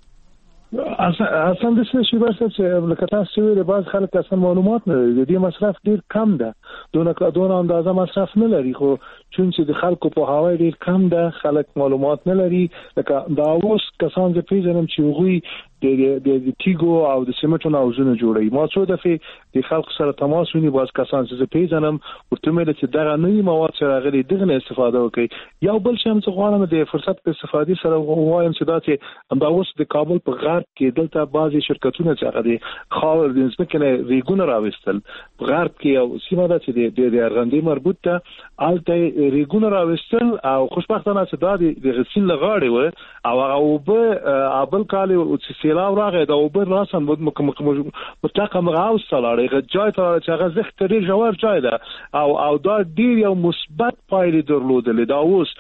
اصلا د څه شي واسه چې لکه تاسو ویل باز خلک اصلا معلومات نه لري د مصرف ډیر کم ده دونه اندازه مصرف نه لري خو چون چې د خلکو په هوا ډیر کم ده خلک معلومات نه لري لکه دا اوس کسان چې پیژنم چې وغوي د تیګو او د سیمنټو ناوزونه جوړي ما څو دفعه د خلکو سره تماس ونی باز کسان چې پیژنم ورته مې چې دغه نوې مواد سره غلي دغه استفاده وکړي یو بل شم چې غواړم د فرصت په استفادې سره وایم چې دا چې دا اوس د کابل په غرب کې چې دلته بعضي شرکتونه چې هغه د خاور د ځمکې نه ریګونه راوستل په غرب کې یو سیمه ده چې د ارغندې مربوط ده الته ریګونه راوستل او خوشبختانه چې دا د غسیل لغاړي و او هغه وب ابل کال چې سیلاب راغی دا وب راسن متقم غاوس سلاړي جای ته چې هغه زخت لري جوړ جای ده او دا ډیر یو مثبت پایلې درلودل دا اوس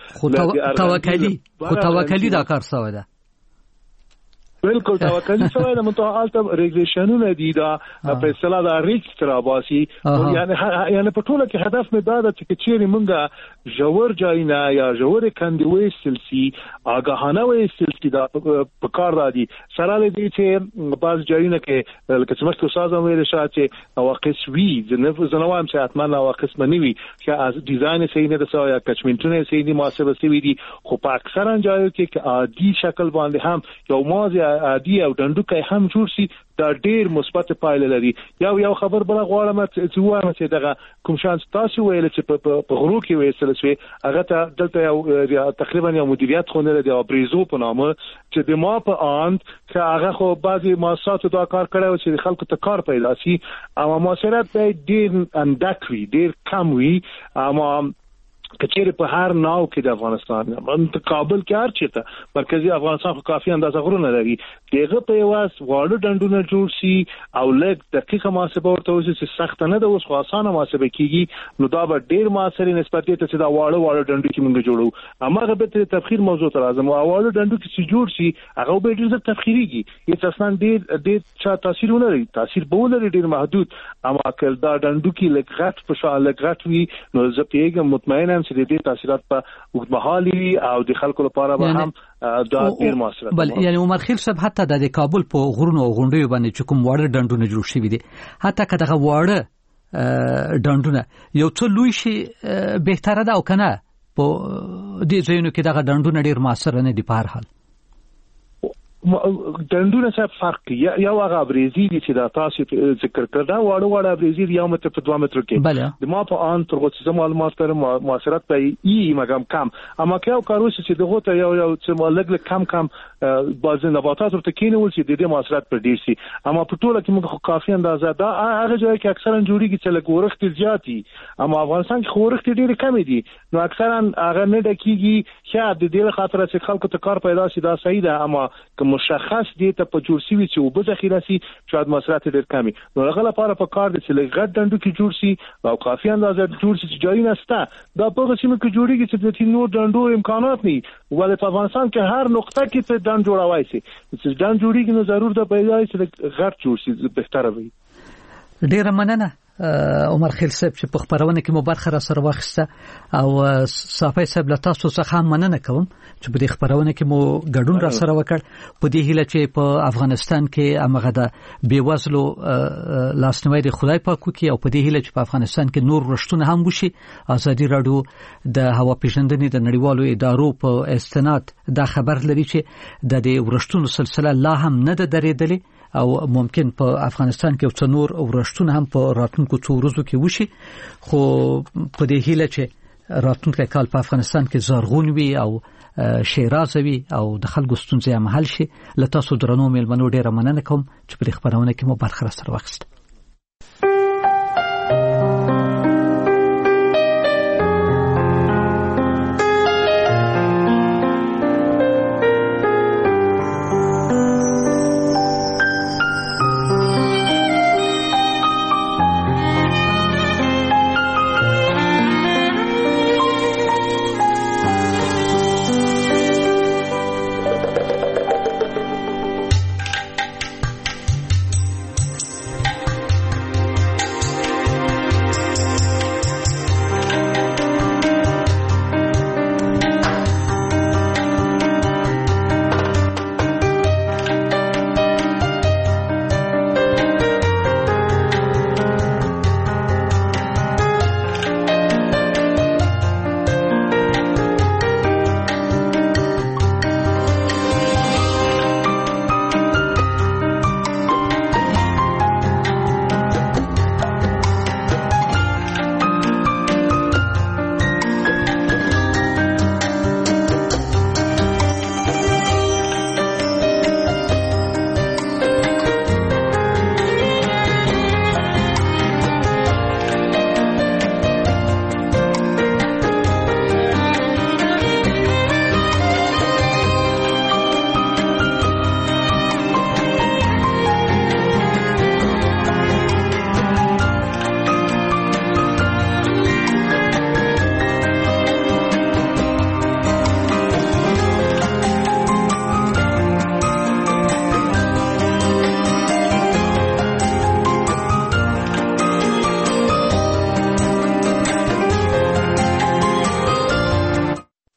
توکلی دا کار سوی ده بالکل توکلی سوی ده متعالته ریګریشنونه دي دا په اصطلاح دا ریکس را باسي یعنی په ټوله کې هدف مې دا ده چې چیرې مونږه جوړ جاینا یا جوړ کندوي سلسي آگاهانه وې سلسي دا په کار دادي سره لدی چې بعض جایونه کې لکه څنګه چې سازم ویل شاته واقعي وی زنوام چې اتمنه واقعي منوي چې از ډیزاین صحیح نه ده یا کچمنټونه صحیح دي محاسبه سوي دي خو په اکثرا جایو کې عادي شکل باندې هم یو مازه عادي او دندوکای هم جوړ شي دا ډیر مثبت پایله لري یو خبر بل غواړم چې وایم چې دغه کوم شانس تاسو ویل چې په غرو کې وېسل شوی هغه ته دلته یو تقریبا یو مدیریت خونه لري او بریزو په نامه چې د ما په اند چې هغه خو بعضي مؤسسات دا کار کړو چې خلکو ته کار پیدا شي او مؤثرات ډیر اندکوي ډیر کم وي اما کچېره په هر ناو کې د افغانستان په کابل کې هر چیرته مرکزی افغانستان خو کافي اندازه غرونه لري دغه په واس واړو ډندونه جوړ شي او لږ دقیقه محاسبه ورته وشي چې سخت نه ده اوس خو اسانه محاسبه کیږي نو دا به ډیر موثرې نسبت ته چې دا واړو ډندو کې موږ جوړو اما هغه به تفخیر موضوع تر اعظم او واړو ډندو کې چې جوړ شي هغه به ډیر ځکه تفخیریږي هیڅ اصلا ډیر چا تاثیر نه لري تاثیر به لري ډیر محدود اما کله دا ډندو کې لږ غټ په شان لږ غټ وي نو زه پیګم مطمئنم چې د دې تاثیرات په اوږدمهالي او د خلکو لپاره به هم دا ډیر موثر بل یعنی عمر خیل صاحب حتی د کابل په غرونو او غونډیو باندې چې کوم واړه ډندونه جوړ شوي دي حتی که دغه واړه ډندونه یو څه لوی شي بهتره ده او کنه په دې ځایونو کې دغه ډندونه ډیر موثر نه دي په هر حال دندونه څه فرق یو هغه ابریزي چې دا تاسو ذکر کړه واړه ابریزي یو متر په 2 متر کې د ما په ان تر څو معلومات تر موثرت په مګم کم اما که یو کاروس چې دغه ته یو څه لګ کم بعض نباتات ورته کینول چې د دې موثرت پر ډیر شي اما په ټوله کې موږ کافي اندازه دا هغه ځای کې اکثرا جوړیږي چې لګ ورخت زیاتی اما افغانستان کې ورخت ډیر کم دي نو اکثرا هغه نه ډکیږي چې د دې خاطر چې خلکو ته کار پیدا شي دا صحیح ده اما مشخص دي ته په جوړ شي چې وب ذخیره شي شاید مسرات ډېر کمی نو هغه لپاره په کار دي چې لږ ډندو کې جوړ شي او کافي اندازه جوړ شي چې جای نهسته دا په سیمه کې جوړیږي چې د نور ډندو امکانات نه ولې په افغانستان کې هر نقطه کې ته ډند جوړوي شي چې ډند جوړیږي نو ضرور ده پیدا چې غټ جوړ شي بهتره وي ډېر مننه عمر خیل صاحب چې په خبرونه کې مو برخه را سره واخیسته او صافی صاحب له تاسو څخه مننه کوم چې په دې خبرونه کې مو ګډون را سره وکړ په دې هیله چې په افغانستان کې امغه د بیوزلو لاسنیوي د خدای پاک کوي او په دې هیله چې په افغانستان کې نور رښتونه هم وشي ازادي رادیو د هوا پیژندنې د نړیوالو ادارو په استناد دا خبر لري چې د دې رښتونو سلسله لا هم نه ده درېدلې او ممکن په افغانستان کې څو نور ورښتونه هم په راتلونکو څو ورځو کې وشي خو په دې هیله چې راتلونکي کال په افغانستان کې زرغون وي او شیراز وي او د خلکو ستونزې هم حل شي. له تاسو درنو مېلمنو ډېره مننه کوم چې په خبرونه کې مو برخه سره واخیسته.